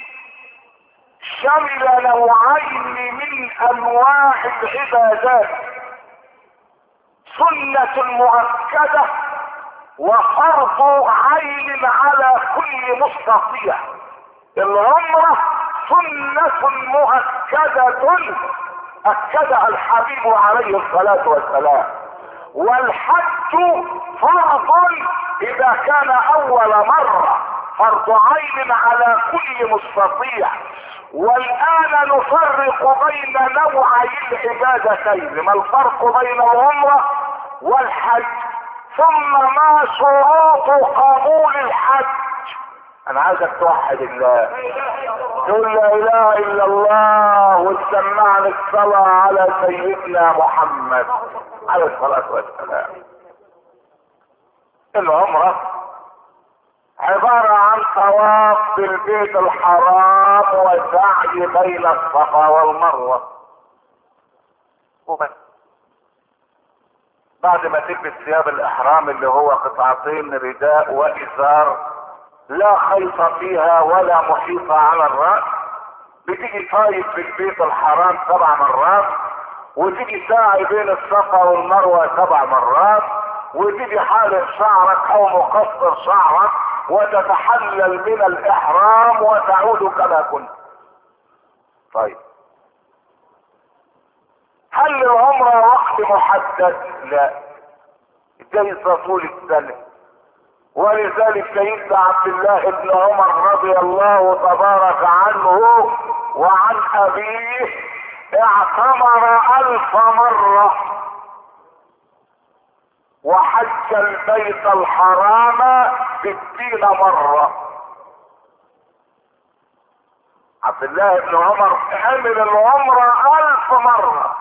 شمل نوعين من انواع العبادات: سنة مؤكدة وفرض عين على كل مستطيع. العمرة سنة مؤكدة اكدها الحبيب عليه الصلاة والسلام، والحج فرض اذا كان اول مرة، فرض عين على كل مستطيع. والان نفرق بين نوعي العبادتين: ما الفرق بين العمرة والحج؟ ثم ما شروط قبول الحج؟ انا عايزك توحد الله، تقول لا اله الا الله وتسمعني الصلاة على سيدنا محمد عليه الصلاة والسلام. العمرة عبارة عن طواف بالبيت الحرام وسعي بين الصفا والمروة وبس. بعد ما تلبس ثياب الاحرام اللي هو قطعتين رداء وازار لا خيط فيها ولا محيط على الراس، بتيجي طايف في البيت الحرام سبع مرات، وتيجي ساعي بين الصفا والمروة سبع مرات، وتيجي حالق شعرك او مقصر شعرك وتتحلل من الاحرام وتعود كما كنت. طيب، هل العمرة وقت محدد؟ لا، جايزة طول السنة. ولذلك سيدنا عبد الله بن عمر رضي الله تبارك عنه وعن ابيه اعتمر الف مرة. وحج البيت الحرام ستين مرة. عبد الله بن عمر عمل العمرة الف مرة،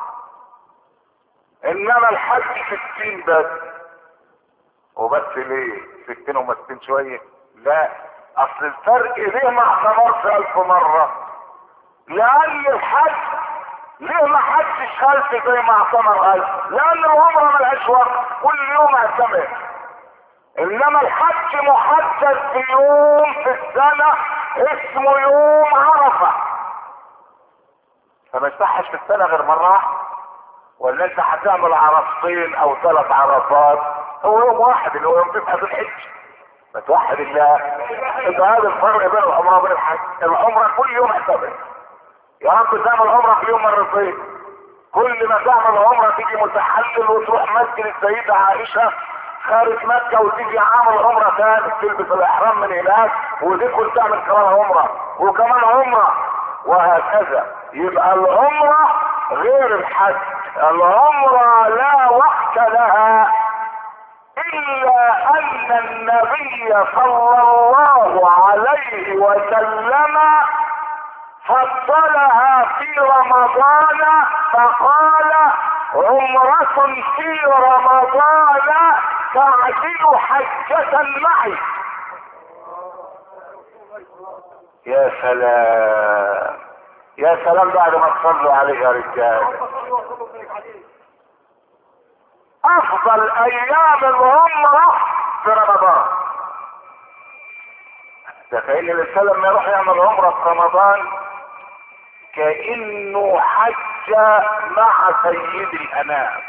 انما الحج ستين بس. وبس ليه ستين ومستين شوية؟ لا، اصل الفرق ليه ما اعتبرش الف مرة؟ لان الحج ليه ما حجش الف زي ما اعتبر الف؟ لان العمرة ملهاش وقت، كل يوم اعتمر. انما الحج محدد في يوم في السنة اسمه يوم عرفة، فما يصحش في السنة غير مرة واحدة. ولا انت هتعمل عرفتين او ثلاث عرفات؟ هو يوم واحد اللي هو يوم تسعة ذي الحجة. بتوحد الله. يبقى هذا الفرق بين العمرة وبين الحج. العمرة كل يوم اعتمر. يا رب تعمل عمرة في اليوم مرتين. كل ما تعمل عمرة تيجي متحلل وتروح مسجد السيدة عائشة خارج مكة وتيجي عامل عمرة ثاني، تلبس الاحرام من هناك وتدخل تعمل كمان عمرة وكمان عمرة وهكذا. يبقى العمرة غير الحج. العمرة لا وقت لها الا ان النبي صلى الله عليه وسلم فضلها في رمضان فقال عمرة في رمضان تعدل حجة معي. يا سلام يا سلام بعد ما تصلوا عليه يا رجال. افضل ايام العمرة في رمضان. ده كأن الانسان لما يروح يعمل عمرة في رمضان كأنه حج مع سيد الانام.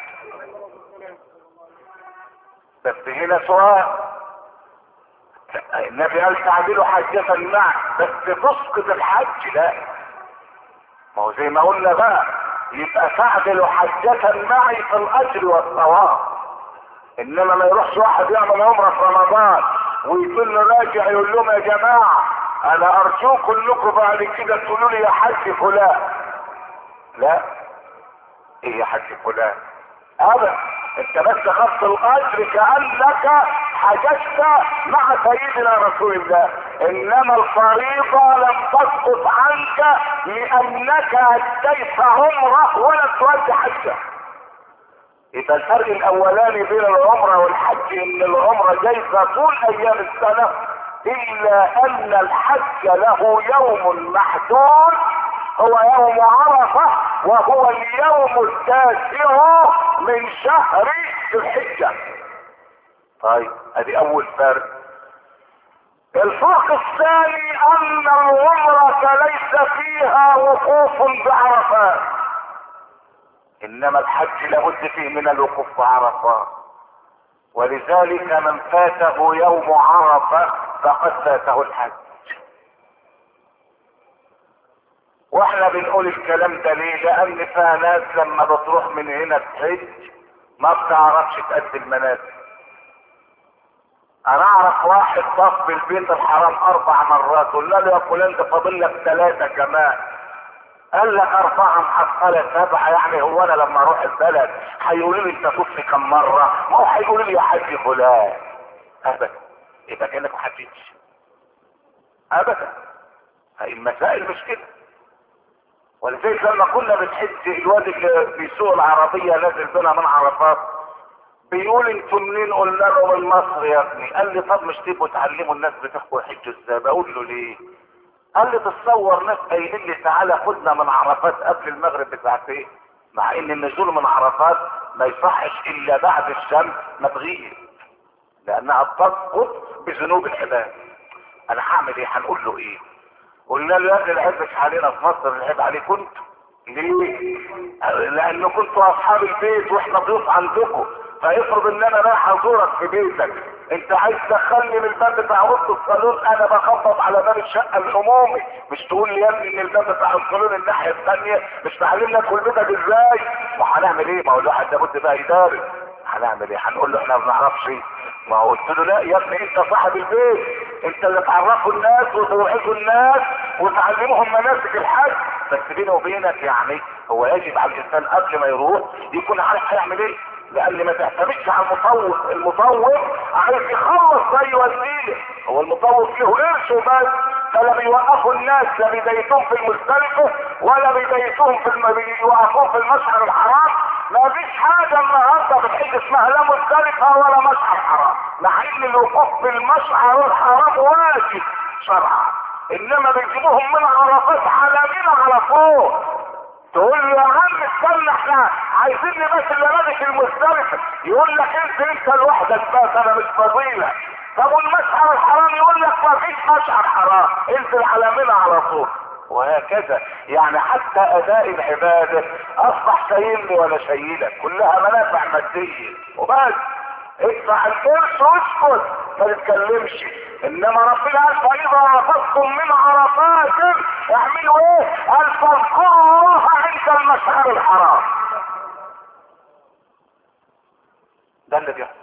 بس هنا سؤال، النبي قال تعدلوا حجة معه بس تسقط الحج؟ لا، ما هو زي ما قلنا بقى، يبقى تعدلوا حجة معي في الاجر والثواب. انما ما يروحش واحد يعمل عمرة في رمضان ويكون راجع يقول لهم يا جماعة انا ارجوكم انكم بعد كده تقولوا لي يا حج فلان. لا، ايه يا حج فلان؟ ابدا، انت بس خدت الاجر كانك حججت مع سيدنا رسول الله، انما الفريضه لم تسقط عنك لانك اديت عمره ولا تؤدي حجه. يبقى الفرق الاولاني بين العمره والحج ان العمره جايزه طول ايام السنه، الا ان الحج له يوم محدود هو يوم عرفة، وهو اليوم التاسع من شهر الحجة. طيب ادي اول فرق. الفرق الثاني ان العمرة ليس فيها وقوف بعرفات، انما الحج لابد فيه من الوقوف بعرفات. ولذلك من فاته يوم عرفة فقد فاته الحج. واحنا بنقول الكلام ده ليه؟ لان فيها ناس لما بتروح من هنا تحج ما بتعرفش تأدي المناسك. انا اعرف واحد طاف بالبيت الحرام اربع مرات، قلنا له يا فلان ده فاضل لك ثلاثة كمان، قال لك اربعة محصلة سبعة، يعني هو انا لما اروح البلد هيقولوا لي انت طفت كم مرة؟ ما هو هيقولوا لي يا حاج فلان. ابدا، يبقى كانك ما حجتش ابدا. هاي المسائل مش كده. ولذلك لما كنا بنحج الواد اللي بيسوق العربية نازل بنا من عرفات بيقول انتوا منين؟ قلنا له من مصر يا ابني. قال لي طب مش تبقوا تعلموا الناس بتحكوا يحجوا ازاي؟ بقول له ليه؟ قال لي تتصور ناس قايلين لي تعالى خدنا من عرفات قبل المغرب بساعتين، مع ان النزول من عرفات ما يصحش الا بعد الشمس ما تغيب لانها بتسقط بذنوب العباد. انا هعمل ايه؟ هنقول له ايه؟ قلنا له يا ابني العيب مش علينا في مصر، العيب عليكم انتوا. ليه؟ لان كنتوا اصحاب البيت واحنا ضيوف عندكم، فيفرض ان انا رايح ازورك في بيتك، انت عايز تدخلني من الباب بتاع اوضه الصالون، انا بخبط على باب الشقه العمومي، مش تقول لي يا ابني ان الباب بتاع الصالون الناحيه الثانيه، مش تعلمنا ادخل بيتك ازاي؟ وهنعمل ايه؟ ما هو الواحد لابد بقى يدارس. هنعمل ايه؟ هنقول له احنا ما بنعرفش. ما هو قلت له لا يا ابني انت صاحب البيت، انت اللي تعرفوا الناس وتوعظوا الناس وتعلمهم مناسك الحج. بس بيني وبينك يعني هو يجب على الانسان قبل ما يروح يكون عارف هيعمل ايه. لان ما تعتمدش على المطوف. المطوف عايز يخلص زي وسيله، هو المطوف له قرش وبس، فلا بيوقفوا الناس لا بيبيتوهم في المزدلفه ولا بيبيتوهم في الم... بيوقفوهم في المشعر الحرام. ما فيش حاجه النهارده في الحج اسمها لا مزدلفه ولا مشعر حرام، مع ان الوقوف في المشعر الحرام واجب شرعا، انما بيجيبوهم من عرفات على منى على فوق. تقول له يا عم استنى احنا عايزين بس اللي نادي في المزدلفه، يقول لك انت انت لوحدك بس انا مش فضيله. طب والمشعر الحرام يقول لك ما فيش مشعر حرام، انزل على منى على طول. وهكذا يعني حتى اداء العباده اصبح شايلني ولا شايلك، كلها منافع ماديه وبس. ادفع القرش واسكت ما تتكلمش. انما ربنا قال فاذا رفضتم من عرفات اعملوا ايه؟ قال فاذكروا الله عند المشعر الحرام. ده اللي بيحصل.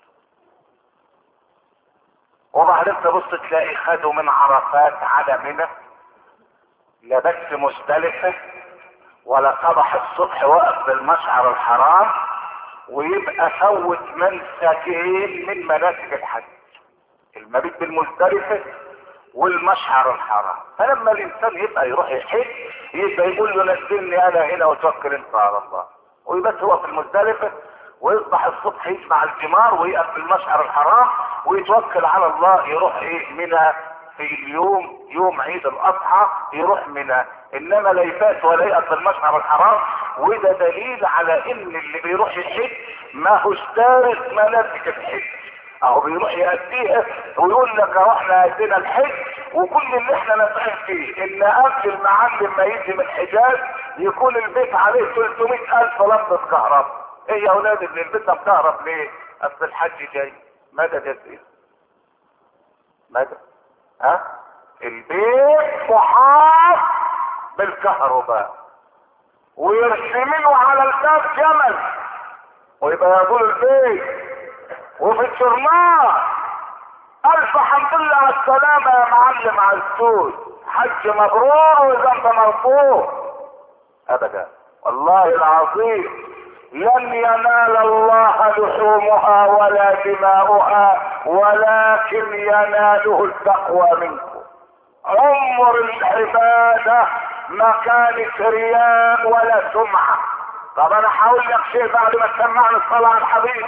وبعدين تبص تلاقي خدوا من عرفات على منى، لا بس مزدلفه ولا صبح الصبح وقف بالمشعر الحرام، ويبقى فوت منسكين من مناسك الحج، المبيت بالمزدلفه والمشعر الحرام. فلما الانسان يبقى يروح يحج يبقى يقول له نزلني انا هنا وتوكل انت على الله، ويبقى هو في المزدلفه ويصبح الصبح يجمع الجمار ويقف بالمشعر الحرام ويتوكل على الله، يروح ايه منى في اليوم يوم عيد الاضحى يروح منى. انما لا يفات ولا يقف بالمشعر الحرام. وده دليل على ان اللي بيروح يحج ما هوش دارس مناسك الحج، اهو بيروح يأديها ويقول لك احنا ادينا الحج، وكل اللي احنا نسأل فيه ان قبل المعلم ما يجي من الحجاز يكون البيت عليه ثلاثمائة الف لمبة كهرباء. ايه يا اولاد اللي البيت ده مكهرب ليه؟ اصل الحج جاي. مدد يا سيدي مدد. ها البيت محاط بالكهرباء ويرسمينه على الباب جمل ويبقى يقول البيت، وفي الجرنال الف حمد لله على السلامة يا معلم عزوز، حج مبرور وذنب مرفوع. ابدا والله العظيم لن ينال الله لحومها ولا دماؤها ولكن يناله التقوى منكم. عمر العبادة ما كانت رياء ولا سمعة. طب انا هقول لك شيء بعد ما تسمعني الصلاة على الحبيب.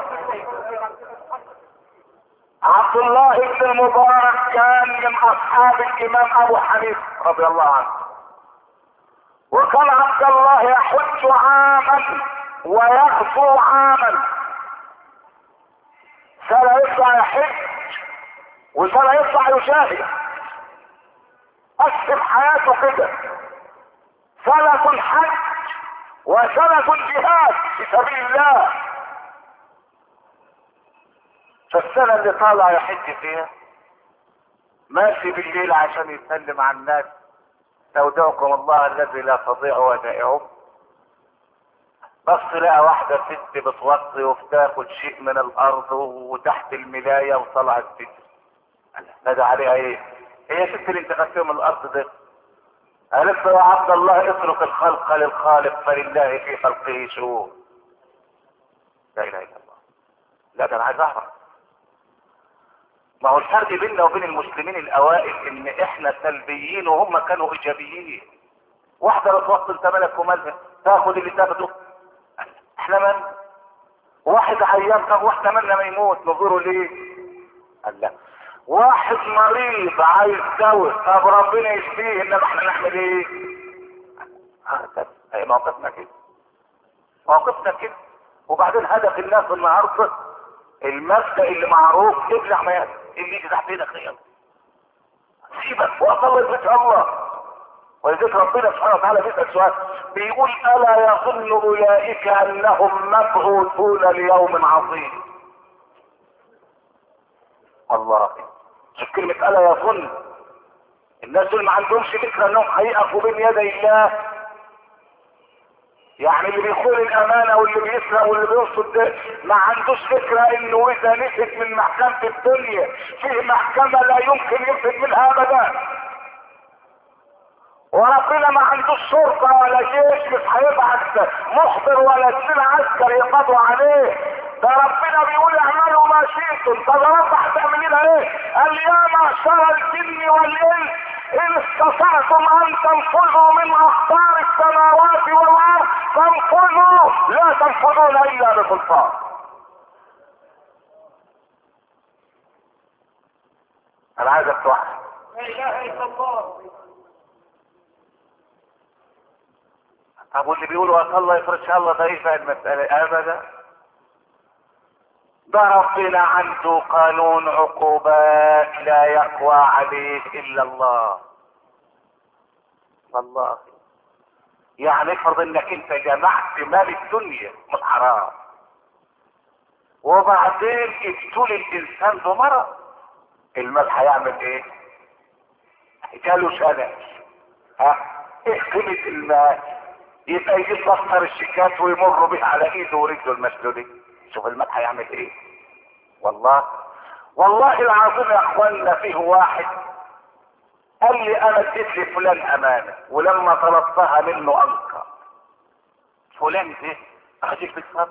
عبد الله بن المبارك كان من اصحاب الامام ابو حنيفة رضي الله عنه، وكان عبد الله يحج عاما ويغزو عاما، سنة يطلع يحج وسنة يطلع يجاهد، قسم حياته كده، سنة حج وسنة جهاد في سبيل الله. فالسنة اللي طالع يحج فيها ماشي بالليل عشان يسلم على الناس، استودعكم الله الذي لا تضيع ودائعه. بس لقى واحدة ست بتوطي وبتاخد شيء من الارض وتحت الملاية وطلعت تجري. نادى عليها ايه؟ هي ست اللي انت خدتها من الارض ده؟ قالت له يا عبد الله اترك الخلق للخالق فلله في خلقه شؤون. لا اله الا الله. لا ده انا عايز اعرف، ما هو الفرق بيننا وبين المسلمين الاوائل ان احنا سلبيين وهم كانوا ايجابيين. واحدة بتوطي انت مالك ومالها، تاخد اللي تاخده. احنا من واحد عيان، طب واحنا مالنا ما يموت نزوره ليه؟ قال لا. واحد مريض عايز دواء، طب ربنا يشفيه، انما احنا نعمل ايه؟ هكذا اي موقفنا كده، موقفنا كده. وبعدين هدف الناس النهارده المبدأ اللي معروف ابلع ما يأتي، اللي يجي تحت ايدك خير سيبك واصلي بيت الله. ولذلك ربنا سبحانه وتعالى بيسأل سؤال بيقول الا يظن اولئك انهم مبعوثون ليوم عظيم. الله، شوف كلمة الا يظن. الناس دول ما عندهمش فكرة انهم هيقفوا بين يدي الله. يعني اللي بيخون الامانة واللي بيسرق واللي بيرصد ده ما عندوش فكرة انه اذا نفت من محكمة الدنيا فيه محكمة لا يمكن ينفذ منها ابدا. وربنا ما عندوش شرطة ولا جيش مش هيبعت محضر ولا سين عسكر يقضوا عليه. ده ربنا بيقول اعملوا ما شئتم. طب يا رب هتعمل لنا ايه؟ قال يا معشر الجن والانس ان استطعتم ان تنفذوا من اقطار السماوات والارض فانفذوا لا تنفذون الا بسلطان. انا عايزك توحد لا اله الا الله. طب واللي بيقولوا ان الله يفرج الله ده ايه المسألة؟ ابدا. ده ربنا عنده قانون عقوبات لا يقوى عليه الا الله. والله يعني افرض انك انت جمعت مال الدنيا من حرام وبعدين ابتلي الانسان بمرض، المال هيعمل ايه؟ جاله شلل. ها ايه قيمة المال؟ يبقى يجيب دفتر الشيكات ويمر به على ايده ورجله المسلولين. شوف المال هيعمل ايه. والله والله العظيم يا اخوانا فيه واحد قال لي انا اديت لفلان امانه ولما طلبتها منه انكر. فلان ده اخدك بالصبر.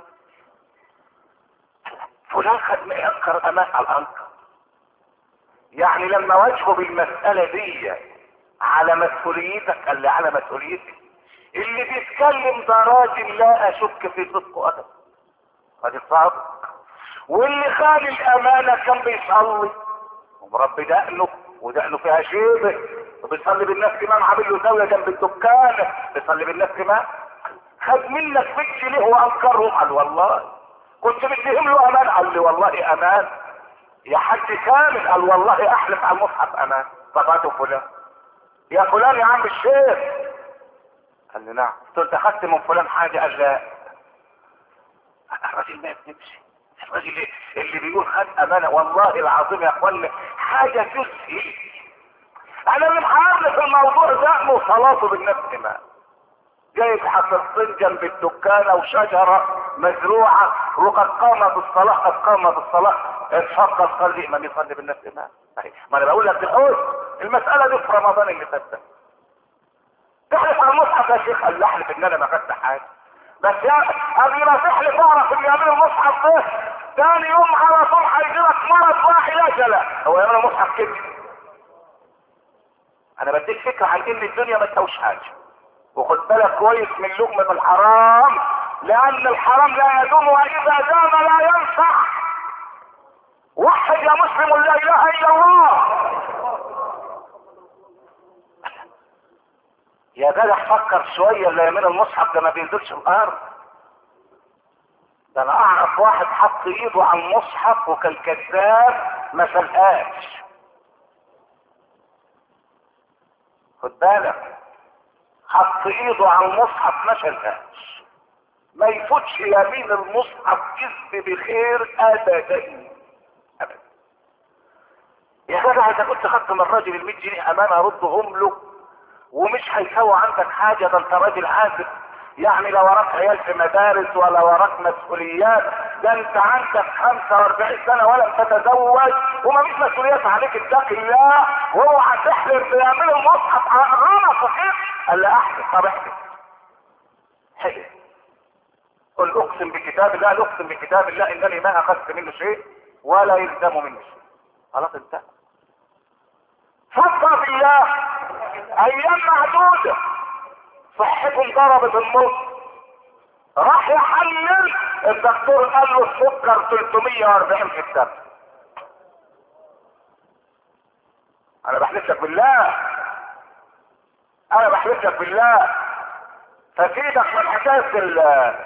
فلان خد مني انكر امانه على الانكر. يعني لما واجهه بالمساله دي على مسؤوليتك قال لي على مسؤوليتك. اللي بيتكلم ده راجل لا اشك في صدقه ابدا. ادي صادق. واللي خان الامانه كان بيصلي ومربي دقنه ودقنه فيها شيبه وبيصلي بالناس امام عامل له زاويه جنب الدكان بيصلي بالناس امام. خد منك مية جنيه وانكرهم. قال والله كنت مديهم له امان. قال لي والله امان يا حاج كامل. قال والله احلف على المصحف امان. طب هاتوا فلان يا فلان يا عم الشيخ. قال لي نعم. قلت له انت خدت من فلان حاجه؟ قال لا. الراجل ما يكذبش. الراجل اللي بيقول خد امانه والله العظيم يا اخوانا حاجه تسهل. انا اللي محارب في الموضوع ده وصلاته بالنفس ما جايب حصرتين جنب الدكانه وشجره مزروعه وقد قامت الصلاه قد قامت الصلاه. اتفضل صلي امام يصلي بالنفس ما. ما انا بقول لك بالحوش المساله دي في رمضان اللي فات ده. تحلف على المصحف يا شيخ؟ قال لا احلف ان انا ما خدت حاجه. بس يا قبل ما تحلف اعرف ان يعمل المصحف ده ثاني يوم على طول هيجيلك مرض لا علاج له. هو يعمل المصحف كده. انا بديك فكره عن ان الدنيا ما تساويش حاجه. وخد بالك كويس من لقمه الحرام لان الحرام لا يدوم واذا دام لا ينفع. وحد يا مسلم لا اله الا الله. يا جدع فكر شويه اللي يعمل المصحف ده ما بينزلش الارض. ده انا اعرف واحد حط ايده على المصحف وكان كذاب ما شالهاش. خد بالك حط ايده على المصحف ما شالهاش. ما يفوتش يمين المصحف كذب بخير ابدا ابدا. يا جدع اذا كنت خدت من الراجل ال مية جنيه امانه ردهم له ومش هيسوي عندك حاجه. ده انت راجل عازب يعني لا وراك عيال في مدارس ولا وراك مسؤوليات. ده انت عندك خمسة واربعين سنة ولم تتزوج وما فيش مسؤوليات عليك. اتقي الله واوعى تحلف بيعمل المصحف غلط وحلف. قال لا احلف. طب احلف. حلف. قل اقسم بكتاب الله اقسم بكتاب الله انني ما اخذت منه شيء ولا يلزم منه شيء. خلاص انتهى. فكر بالله ايام معدودة صحتهم ضربت النص راح يحلل الدكتور قال له السكر ثلاثمية واربعين في الدم. انا بحلف لك بالله انا بحلف لك بالله فسيبك من حكايه ال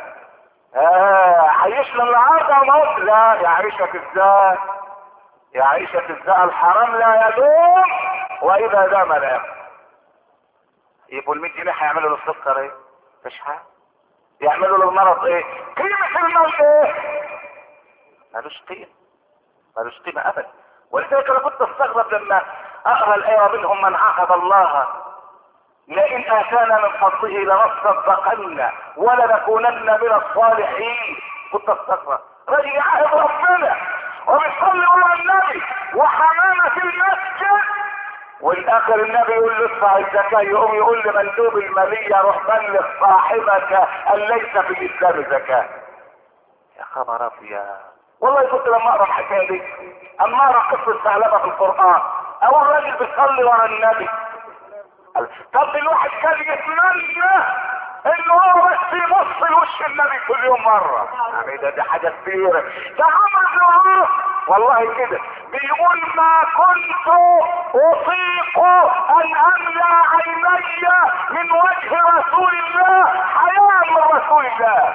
اه عيشنا النهارده وموت. لا يعيشك ازاي يعيشك ازاي. الحرام لا يدوم واذا دام لا يقوم. يبقوا ال مية جنيه هيعملوا للسكر ايه؟ مفيش حاجه. يعملوا للمرض ايه؟ قيمه المال ايه؟ مالوش قيمه مالوش قيمه ابدا. ولذلك انا كنت استغرب لما اقرا الايه منهم من عاهد الله لئن اتانا من فضله لنصدقن ولنكونن من الصالحين. كنت استغرب راجل يعاهد ربنا وبيصلي ورا النبي وحمامه في المسجد والاخر النبي يقول له ادفع الزكاة، يقوم يقول لمندوب المالية روح بلغ صاحبك ان ليس في الاسلام زكاة. يا خبر ابيض. والله كنت لما اقرا الحكايه دي، اما اقرا قصه ثعلبه في القران، اول راجل بيصلي ورا النبي. طب الواحد كان يتمنى انه هو بس يبص لوش النبي كل يوم مره، يعني ده دي حاجه كبيره. ده عمر بن العاص والله كده بيقول ما كنت اطيق ان املا عيني من وجه رسول الله حياء من رسول الله،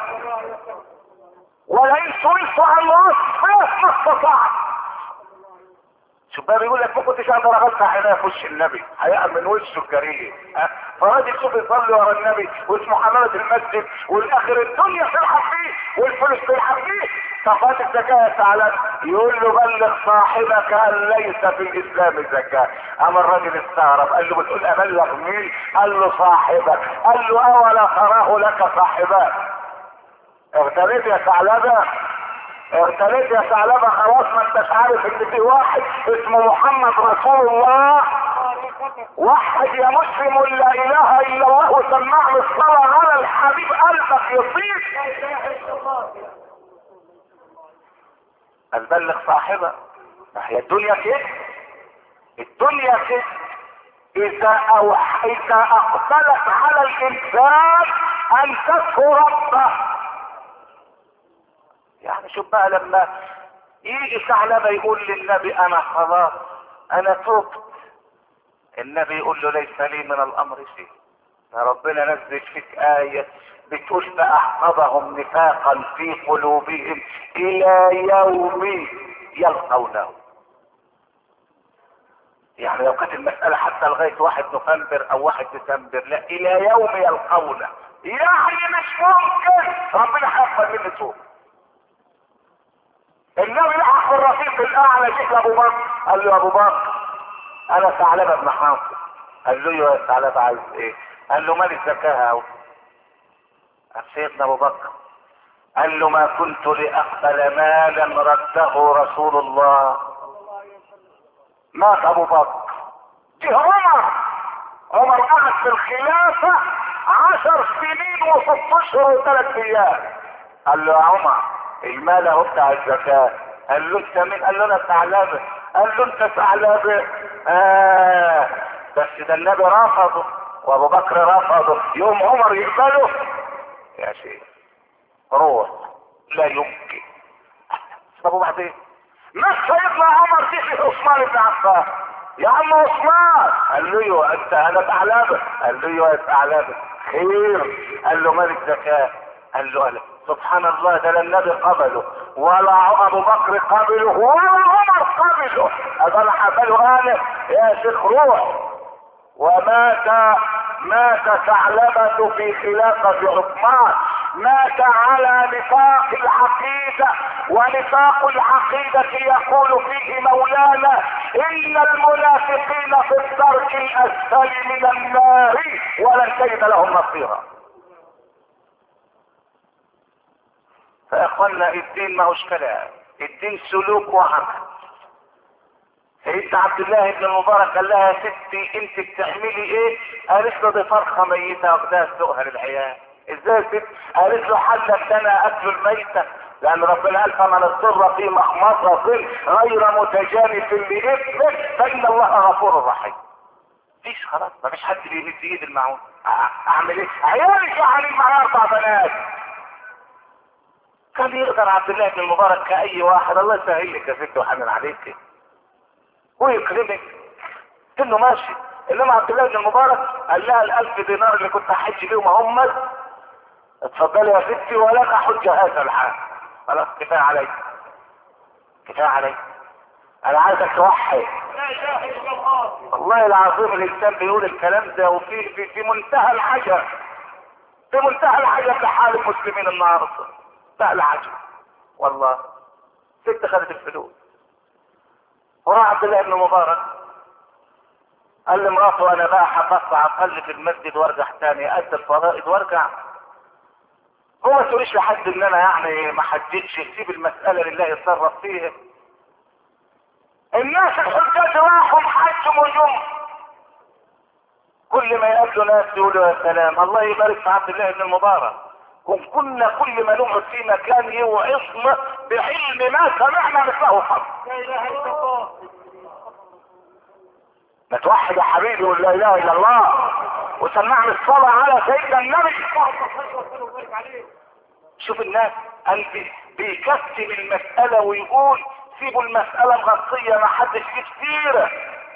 ولئن سئلت عن وصفه ما استطعت. شوف بقى بيقول لك ما كنتش اقدر اغطى عينيا في وش النبي حياء من وشه الكريم. أه؟ فراجل شوف يصلي ورا النبي واسمه حمامة المسجد، والاخر الدنيا تلحق فيه والفلوس تلحق فيه. صفات الزكاة يا ثعلبة يقول له بلغ صاحبك ان ليس في الاسلام زكاة. اما الراجل استغرب قال له بتقول ابلغ مين؟ قال له صاحبك. قال له اولا تراه لك صاحبان؟ اغتريت يا ثعلبة، اغتريت يا ثعلبة خلاص، ما انتش عارف ان في واحد اسمه محمد رسول الله. وحد يا مسلم لا اله الا الله وسمعني الصلاة على الحبيب قلبك يطير. قال بلغ صاحبه. هي الدنيا كده، الدنيا كده اذا او اذا اقبلت على الانسان ان تذكر ربه. يعني شوف بقى لما يجي ثعلبة يقول للنبي انا خلاص انا تبت، النبي يقول له ليس لي من الامر شيء. ربنا نزل فيك آية بتقول فأحفظهم نفاقا في قلوبهم إلى يوم يلقونه. يعني لو كانت المسألة حتى لغاية واحد نوفمبر أو واحد ديسمبر، لا إلى يوم يلقونه، يعني مش ممكن ربنا هيقبل مني توبة. النبي لحق الرفيق الأعلى جه لأبو بكر قال له يا أبو بكر أنا ثعلبة بن حاصر. قال له يا ثعلبة عايز إيه؟ قال له مال الزكاة أهو. سيدنا ابو بكر قال له ما كنت لاقبل مالا رده رسول الله. مات ابو بكر. جه عمر، عمر قعد في الخلافة عشر سنين وست اشهر وثلاث ايام. قال له يا عمر المال اهو بتاع الزكاة. قال له انت مين؟ قال له انا ثعلبة. قال له انت ثعلبة؟ اه بس ده النبي رفضه وابو بكر رفضه، يوم عمر يقبله؟ يا شيخ روح لا يمكن. طب وبعدين مش سيدنا عمر جه عثمان بن عفان. يا عم عثمان قال له ايوه انت انا ثعلبة. قال له ايوه يا ثعلبة خير. قال له مال الزكاة. قال له ألا. سبحان الله ده لا النبي قبله ولا ابو بكر قبله ولا عمر قبله. هذا انا حبله انا يا شيخ روح. ومات مات ثعلبة في خلافة عثمان، مات على نفاق العقيدة، ونفاق العقيدة يقول فيه مولانا ان المنافقين في الدرك الاسفل من النار ولن تجد لهم نصيرا. فاخوانا الدين ما هوش كلام، الدين سلوك وعمل. سيدنا عبد الله بن المبارك قال لها يا ستي انت بتعملي ايه؟ قالت له دي فرخه ميته واخداها تسوقها للعيال. ازاي يا ست؟ قالت له حلت لنا اكل الميته، لان ربنا قال فمن اضطر في مخمصه غير متجانف لاثم فان الله غفور رحيم. مفيش خلاص مفيش حد بيمد ايد المعون. اعمل ايه؟ عيالي يعني معايا اربع بنات. كان يقدر عبد الله بن المبارك كاي واحد الله يسهل لك يا ست ويحنن عليك ويكرمك انه ماشي. انما عبد الله بن المبارك قال لها الالف دينار اللي كنت احج بيهم هم اتفضلي يا ستي ولن احج هذا العام. خلاص كفايه علي كفايه علي انا عايزك توحد. لا اله الا الله. والله العظيم الانسان بيقول الكلام ده وفي في, في منتهى العجب، في منتهى العجب لحال المسلمين النهارده. منتهى العجب والله. ست خدت الفلوس وراح عبد الله بن المبارك قال لمراته انا بقى هبطلع اصلي في المسجد وارجع تاني ادي الفرائض وارجع. هو ما تقوليش لحد ان انا يعني ما حددش، سيب المساله لله يتصرف فيها. الناس الحجاج راحوا حجوا يوم كل ما يقابلوا ناس يقولوا يا سلام الله يبارك في عبد الله بن المبارك، كن كنا كل ما نقعد في مكان يوعظنا بعلم ما سمعنا مثله قط. لا اله الا الله. ما توحد يا حبيبي ولا لا اله الا الله وسمعنا الصلاة على سيدنا النبي. شوف الناس قلبي بيكتم المسألة ويقول سيبوا المسألة مغطية ما حدش فيه كتيرة.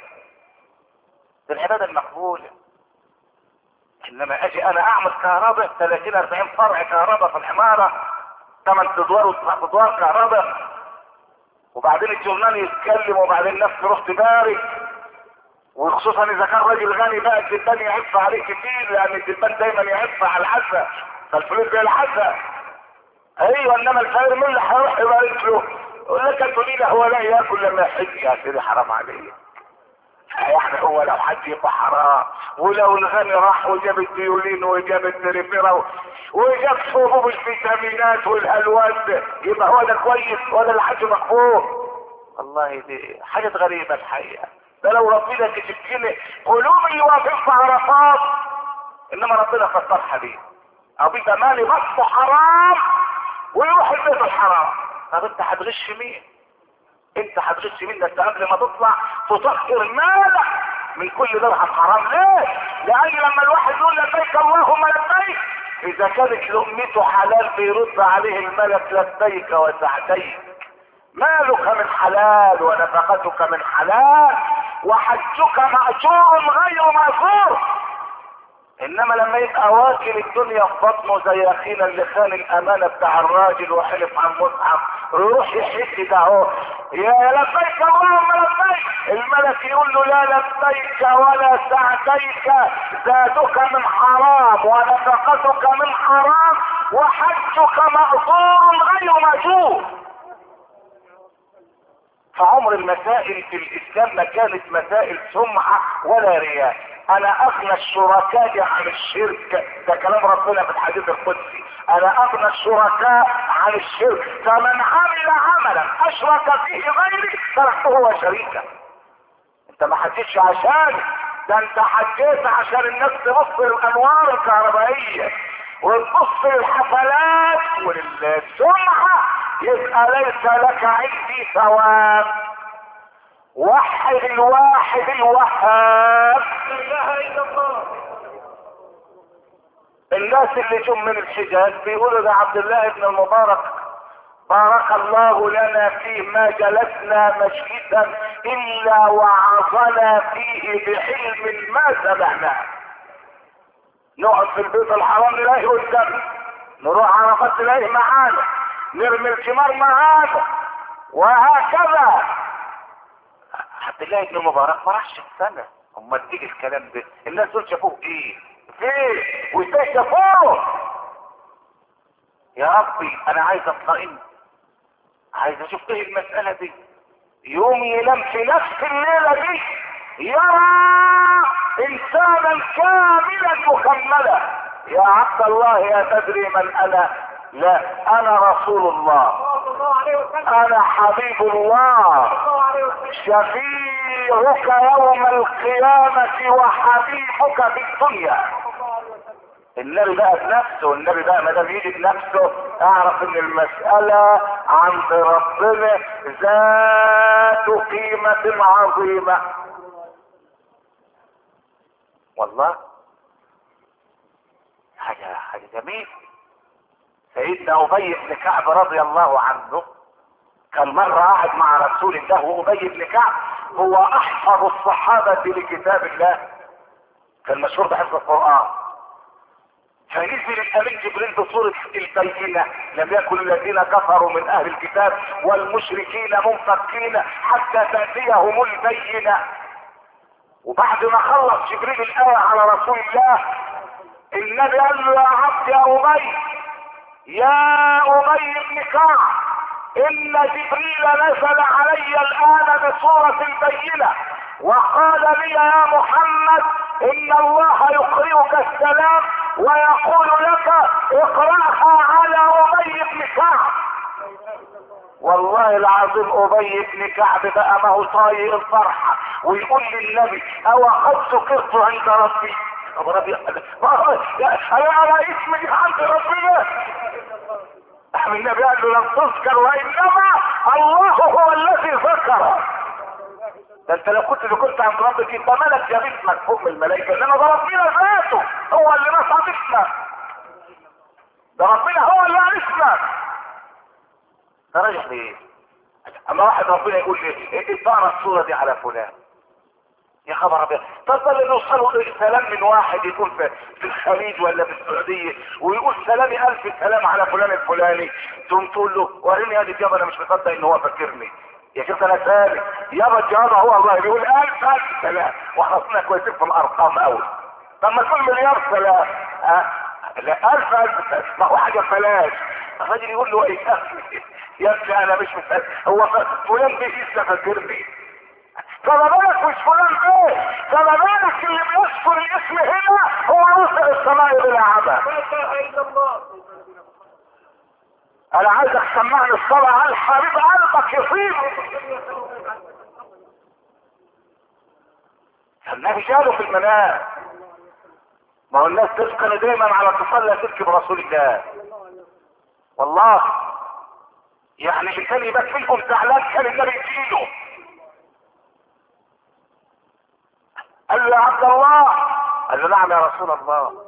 دي العبادة المقبولة. انما اجي انا اعمل كهرباء ثلاثين اربعين فرع كهرباء في العمارة ثمان ادوار وتسع ادوار كهرباء، وبعدين الجورنال يتكلم وبعدين الناس تروح تبارك، وخصوصا اذا كان راجل غني بقى الدبان يعف عليه كتير، لان الدبان دايما يعف على الحسا فالفلوس زي الحسا. ايوه انما الفقير مين اللي هيروح يبارك له؟ يقول لك انتوا ليه هو لا ياكل لما يحج؟ يا سيدي حرام عليه. يعني هو لو حج يبقى حرام، ولو الغني راح وجاب الديولين وجاب التريفيرا وجاب حبوب الفيتامينات والهلوات يبقى هو ده كويس ولا الحج مقبول؟ والله دي حاجة غريبة الحقيقة. ده لو ربنا كتبكلي قلوب اللي واقفين في عرفات، انما ربنا فتر حبيب او بيبقى مالي بطه حرام ويروح البيت الحرام. طب انت هتغش مين؟ انت هتغش مين؟ ده انت قبل ما تطلع تطهر مالك من كل درهم حرام. ليه؟ لان لما الواحد يقول لبيك اللهم لبيك، اذا كانت لقمته حلال بيرد عليه الملك لبيك وسعديك. مالك من حلال ونفقتك من حلال وحجك مأجور غير مأجور. انما لما يبقى واكل الدنيا في بطنه زي اخينا اللي خان الامانه بتاع الراجل وحلف عن مصحف يروح يحس ده اهو يا لبيك اللهم لبيك، الملك يقول له لا لبيك ولا سعديك، زادك من حرام ونفقتك من حرام وحجك مأجور غير مأجور. فعمر المسائل في الاسلام ما كانت مسائل سمعة ولا رياء. انا اغنى الشركاء عن الشرك، ده كلام ربنا في الحديث القدسي، انا اغنى الشركاء عن الشرك، فمن عمل عملا اشرك فيه غيري تركته وشريكه. انت ما حجيتش عشان ده انت حجيت عشان الناس تبص للانوار الكهربائيه وتبص للحفلات وللسمعه، يبقى ليس لك عندي ثواب. وحد الواحد الوهاب. لا اله الا الله. الناس اللي جم من الحجاز بيقولوا ده عبد الله بن المبارك بارك الله لنا فيه ما جلسنا مجلسا الا وعظنا فيه بعلم ما سمعناه. نقعد في البيت الحرام نلاقيه قدامنا، نروح عرفات نلاقيه معانا، نرمي الثمار معانا، وهكذا. عبد الله بن المبارك ما راحش السنه. امال تيجي الكلام ده الناس دول شافوه ايه؟ فين؟ وازاي شافوه؟ يا ربي انا عايز اطمئن، عايز اشوف ايه المساله دي. يوم ينام في نفس الليله دي يرى انسانا كاملا مكملا. يا عبد الله يا تدري من انا؟ لا انا رسول الله، انا حبيب الله، شفيعك يوم القيامة وحبيبك في الدنيا. النبي بقى بنفسه، النبي بقى ما دام يجي بنفسه اعرف ان المسألة عند ربنا ذات قيمة عظيمة. والله حاجة حاجة جميلة. سيدنا ابي بن كعب رضي الله عنه كان مرة قاعد مع رسول الله، وابي بن كعب هو احفظ الصحابة لكتاب الله، كان مشهور بحفظ القرآن. فنزل الامين جبريل بصورة البينة لم يكن الذين كفروا من اهل الكتاب والمشركين منفكين حتى تأتيهم البينة. وبعد ما خلص جبريل الآية على رسول الله النبي قال له يا عبد يا ابي يا ابي بن كعب ان جبريل نزل علي الان بصورة البينة وقال لي يا محمد ان الله يقرئك السلام ويقول لك اقرأها على ابي بن كعب. والله العظيم ابي بن كعب بقى ما هو طايق الفرحه ويقول للنبي او قد سكرت عند ربي. طب ربي انا على اسمي عند ربنا. النبي قال له لم تذكر وانما الله هو الذي ذكر. ده انت لو كنت لو كنت عند ربك يبقى ملك جميل مكفوف من الملائكه، انما ده ربنا ذاته هو اللي نصب اسمك. ده ربنا هو اللي اسمك. ده راجع ليه؟ اما واحد ربنا يقول لي اقرا الصوره دي على فلان، يا خبر ابيض. طب اللي يوصلوا سلام من واحد يكون في, في الخليج ولا في السعوديه ويقول سلامي الف سلام على فلان الفلاني، تقوم تقول له وريني هذه الجبهه، انا مش مصدق ان هو فاكرني. يا شيخ انا ثالث يابا الجواب هو الله بيقول الف الف سلام واحنا كنا كويسين في الارقام قوي. طب ما تقول مليار سلام. أه؟ لا الف الف سلام ما هو حاجه ببلاش. الراجل يقول له ايه يا ابني انا مش مصدق هو فلان بيجي فاكرني. فما بالك مش فلان ايه؟ فما بالك اللي بيذكر الاسم هنا هو رسل السماء بلا عمى. لا اله الا الله. انا عايزك تسمعني الصلاة على الحبيب قلبك يصيب. النبي جاله في المنام. ما هو الناس تذكر دايما على اتصال لا تذكر برسول الله. والله يعني اللي كان يبات منكم زعلان كان النبي يجيله. قال له يا عبد الله، قال له نعم يا رسول الله.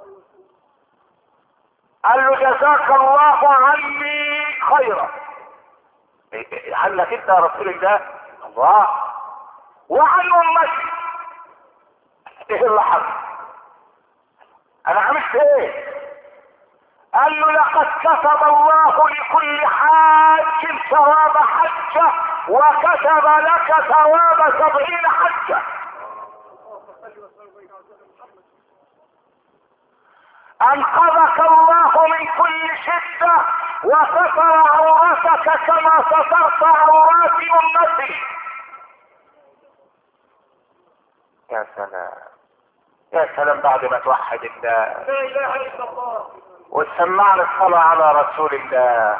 قال له جزاك الله عني خيرا. عنك انت يا رسول الله؟ الله. وعن امتي ايه اللي حصل؟ انا عملت ايه؟ قال له لقد كتب الله لكل حاج ثواب حجه وكتب لك ثواب سبعين حجه. انقذك الله من كل شدة وستر عورتك كما سترت عورات امتي. يا سلام يا سلام بعد ما توحد الله لا اله الا الله وتسمعنا الصلاة على رسول الله.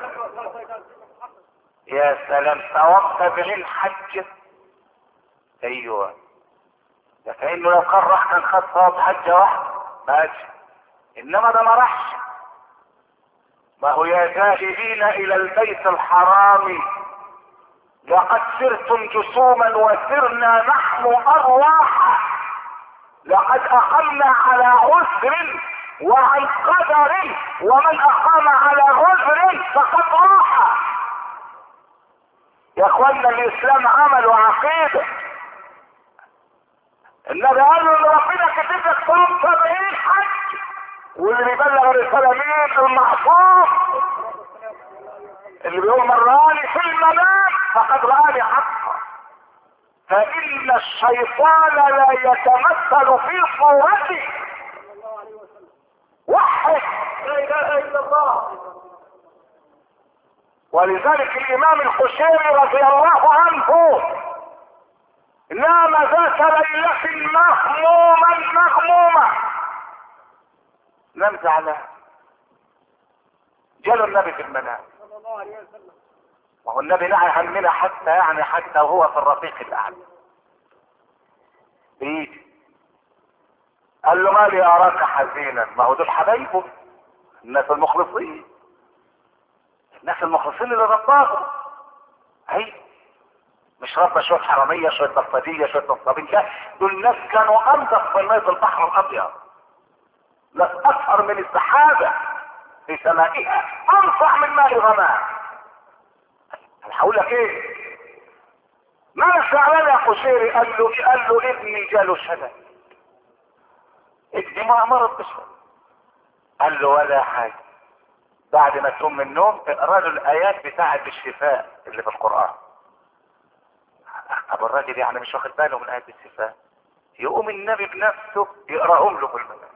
يا سلام ثواب سبعين حجة. ايوه ده كأنه لو كان راح كان خد ثواب حجة واحدة ماشي، انما ده ما راحش. ما هو يا ذاهبين الى البيت الحرام لقد سرتم جسوما وسرنا نحن ارواحا. لقد اقمنا على عسر وعن قدر ومن اقام على عذر فقد راح. يا اخوانا الاسلام عمل وعقيده. النبي قال له ان ربنا كتب لك صوم سبعين حج، واللي بيبلغ الرساله مين؟ المحفوظ اللي بيقول من رآني في المنام فقد رآني حقا. فإن الشيطان لا يتمثل في صورته. وحد لا اله الا الله. ولذلك الامام الخشيري رضي الله عنه نام ذات ليلة مهموما مغموما. نام زعلان. جاله النبي في المنام. صلى الله عليه وسلم. وهو النبي نعي همنا حتى يعني حتى وهو في الرفيق الاعلى. بيجي قال له مالي اراك حزينا. ما هو دول حبايبه الناس المخلصين، الناس المخلصين اللي رباهم. هي مش ربى شويه حراميه شويه بلطجيه شويه نصابين، لا دول ناس كانوا انضف من ميه البحر الابيض، ناس اكثر من السحابه في سمائها انفع من ماء الغمام. انا هقول لك ايه؟ مالك زعلان يا خشيري؟ قال له قال له ابني جاله شلل. ابني ما مرض بشر. قال له ولا حاجه، بعد ما تقوم من النوم اقرا له الايات بتاعه الشفاء اللي في القران. ابو الراجل يعني مش واخد باله من ايات الشفاء، يقوم النبي بنفسه يقراهم له في المنام.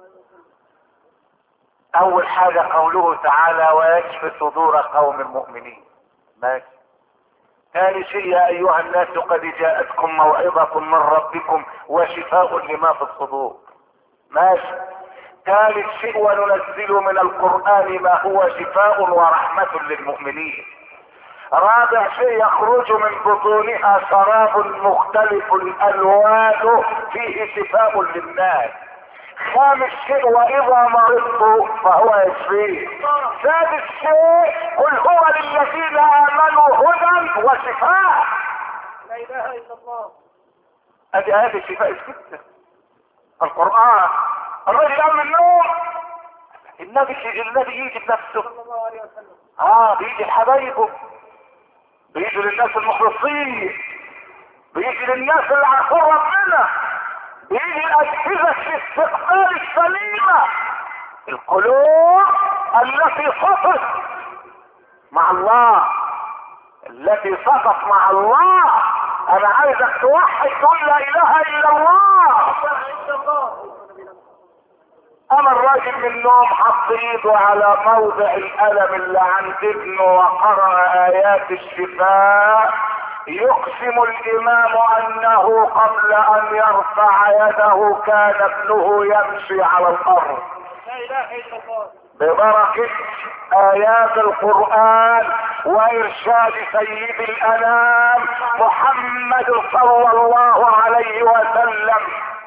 اول حاجه قوله تعالى ويشفي صدور قوم مؤمنين. ماشي. ثاني شيء يا ايها الناس قد جاءتكم موعظة من ربكم وشفاء لما في الصدور. ماشي. ثالث شيء وننزل من القرآن ما هو شفاء ورحمة للمؤمنين. رابع شيء يخرج من بطونها شراب مختلف الالوان فيه شفاء للناس. خامس شيء واذا مرضت فهو يشفيه. سادس شيء قل هو للذين امنوا هدى وشفاء. لا اله الا الله. ادي هذه الشفاء الستة القرآن. الرجل قام من النوم النبي النبي يجي بنفسه. صلى الله عليه وسلم. اه بيجي لحبايبه، بيجي للناس المخلصين، بيجي للناس اللي عارفين ربنا، بيجي الاجهزه الاستقبال السليمه، القلوب التي صفت مع الله، التي صفت مع الله. انا عايزك توحد تقول لا اله الا الله. لا اله الا الله. انا الراجل من النوم حط ايده على موضع الالم اللي عند ابنه وقرأ ايات الشفاء. يقسم الامام انه قبل ان يرفع يده كان ابنه يمشي على الارض لا اله الا الله. ببركة ايات القرآن وارشاد سيد الانام محمد صلى الله عليه وسلم.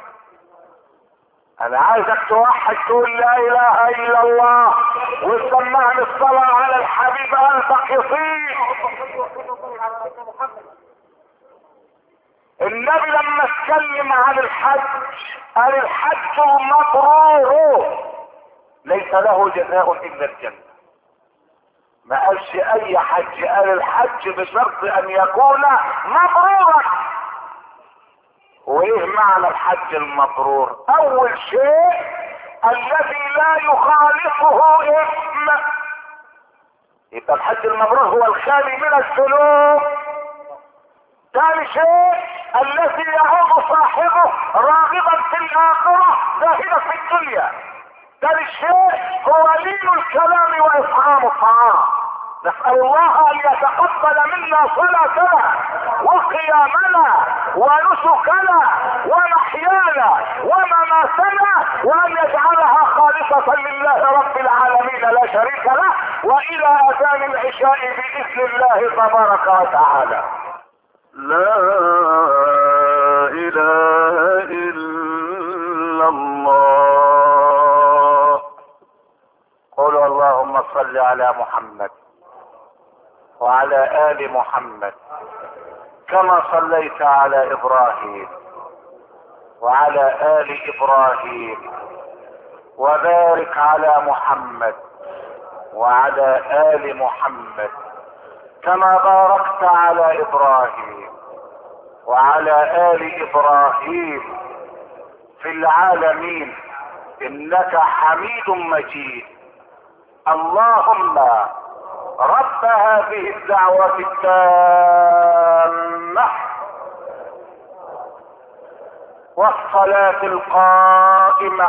انا عايزك توحد تقول لا اله الا الله وتسمعني الصلاة على الحبيب قلبك يطيب. النبي لما اتكلم عن الحج قال الحج مبرور ليس له جزاء الا الجنة. ما قالش اي حج، قال الحج بشرط ان يكون مبرورا. وايه معنى الحج المبرور؟ اول شيء الذي لا يخالفه اثم. يبقى الحج المبرور هو الخالي من الذنوب. ثاني شيء الذي يعود صاحبه راغبا في الاخره زاهدا في الدنيا. ثالث شيء هو لين الكلام واطعام الطعام. نسأل الله ان يتقبل منا صلاتنا وقيامنا ونسكنا ومحيانا ومماتنا وان يجعلها خالصة لله رب العالمين لا شريك له والى اذان العشاء باذن الله تبارك وتعالى. لا اله الا الله. قولوا اللهم صل على محمد وعلى آل محمد كما صليت على إبراهيم وعلى آل إبراهيم وبارك على محمد وعلى آل محمد كما باركت على إبراهيم وعلى آل إبراهيم في العالمين إنك حميد مجيد. اللهم رب هذه الدعوة التامة والصلاة القائمة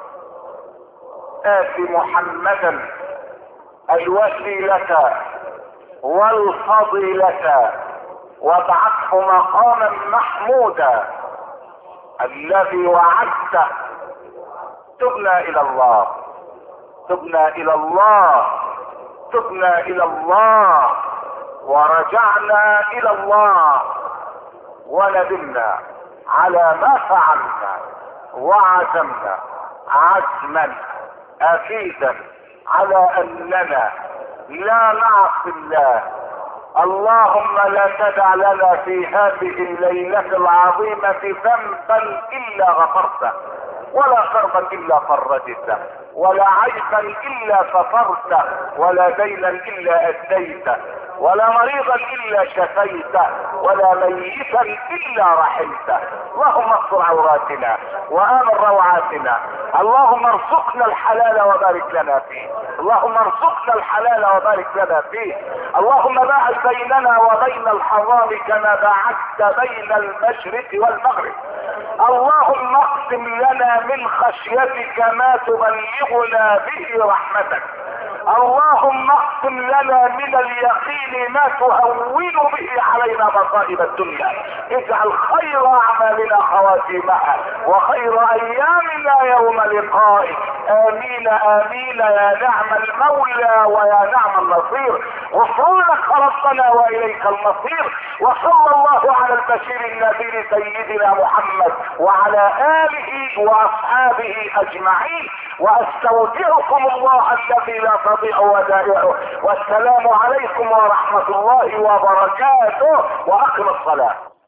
آت محمدا الوسيلة والفضيلة وابعثه مقاما محمودا الذي وعدته. تبنا إلى الله تبنا إلى الله تبنا الى الله ورجعنا الى الله وندمنا على ما فعلنا وعزمنا عزما اكيدا على اننا لا نعصي الله. اللهم لا تدع لنا في هذه الليلة العظيمة ذنبا الا غفرته ولا كربا الا فرجته ولا عيبا الا سترته ولا دينا الا اديته ولا مريضا الا شفيته ولا ميتا الا رحمته. اللهم استر عوراتنا وامن روعاتنا. اللهم ارزقنا الحلال وبارك لنا فيه. اللهم ارزقنا الحلال وبارك لنا فيه. اللهم باعد بيننا وبين الحرام كما باعدت بين المشرق والمغرب. اللهم اقسم لنا من خشيتك ما تبلغنا به رحمتك اللهم اقسم لنا من اليقين ما تهون به علينا مصائب الدنيا. اجعل خير اعمالنا خواتيمها وخير ايامنا يوم لقائك. امين امين يا نعم المولى ويا نعم النصير. غفرانك ربنا واليك المصير. وصلى الله على البشير النبي سيدنا محمد وعلى اله واصحابه اجمعين. واستودعكم الله الذي لا تضيع ودائعه. والسلام عليكم ورحمة الله وبركاته. واقم الصلاة.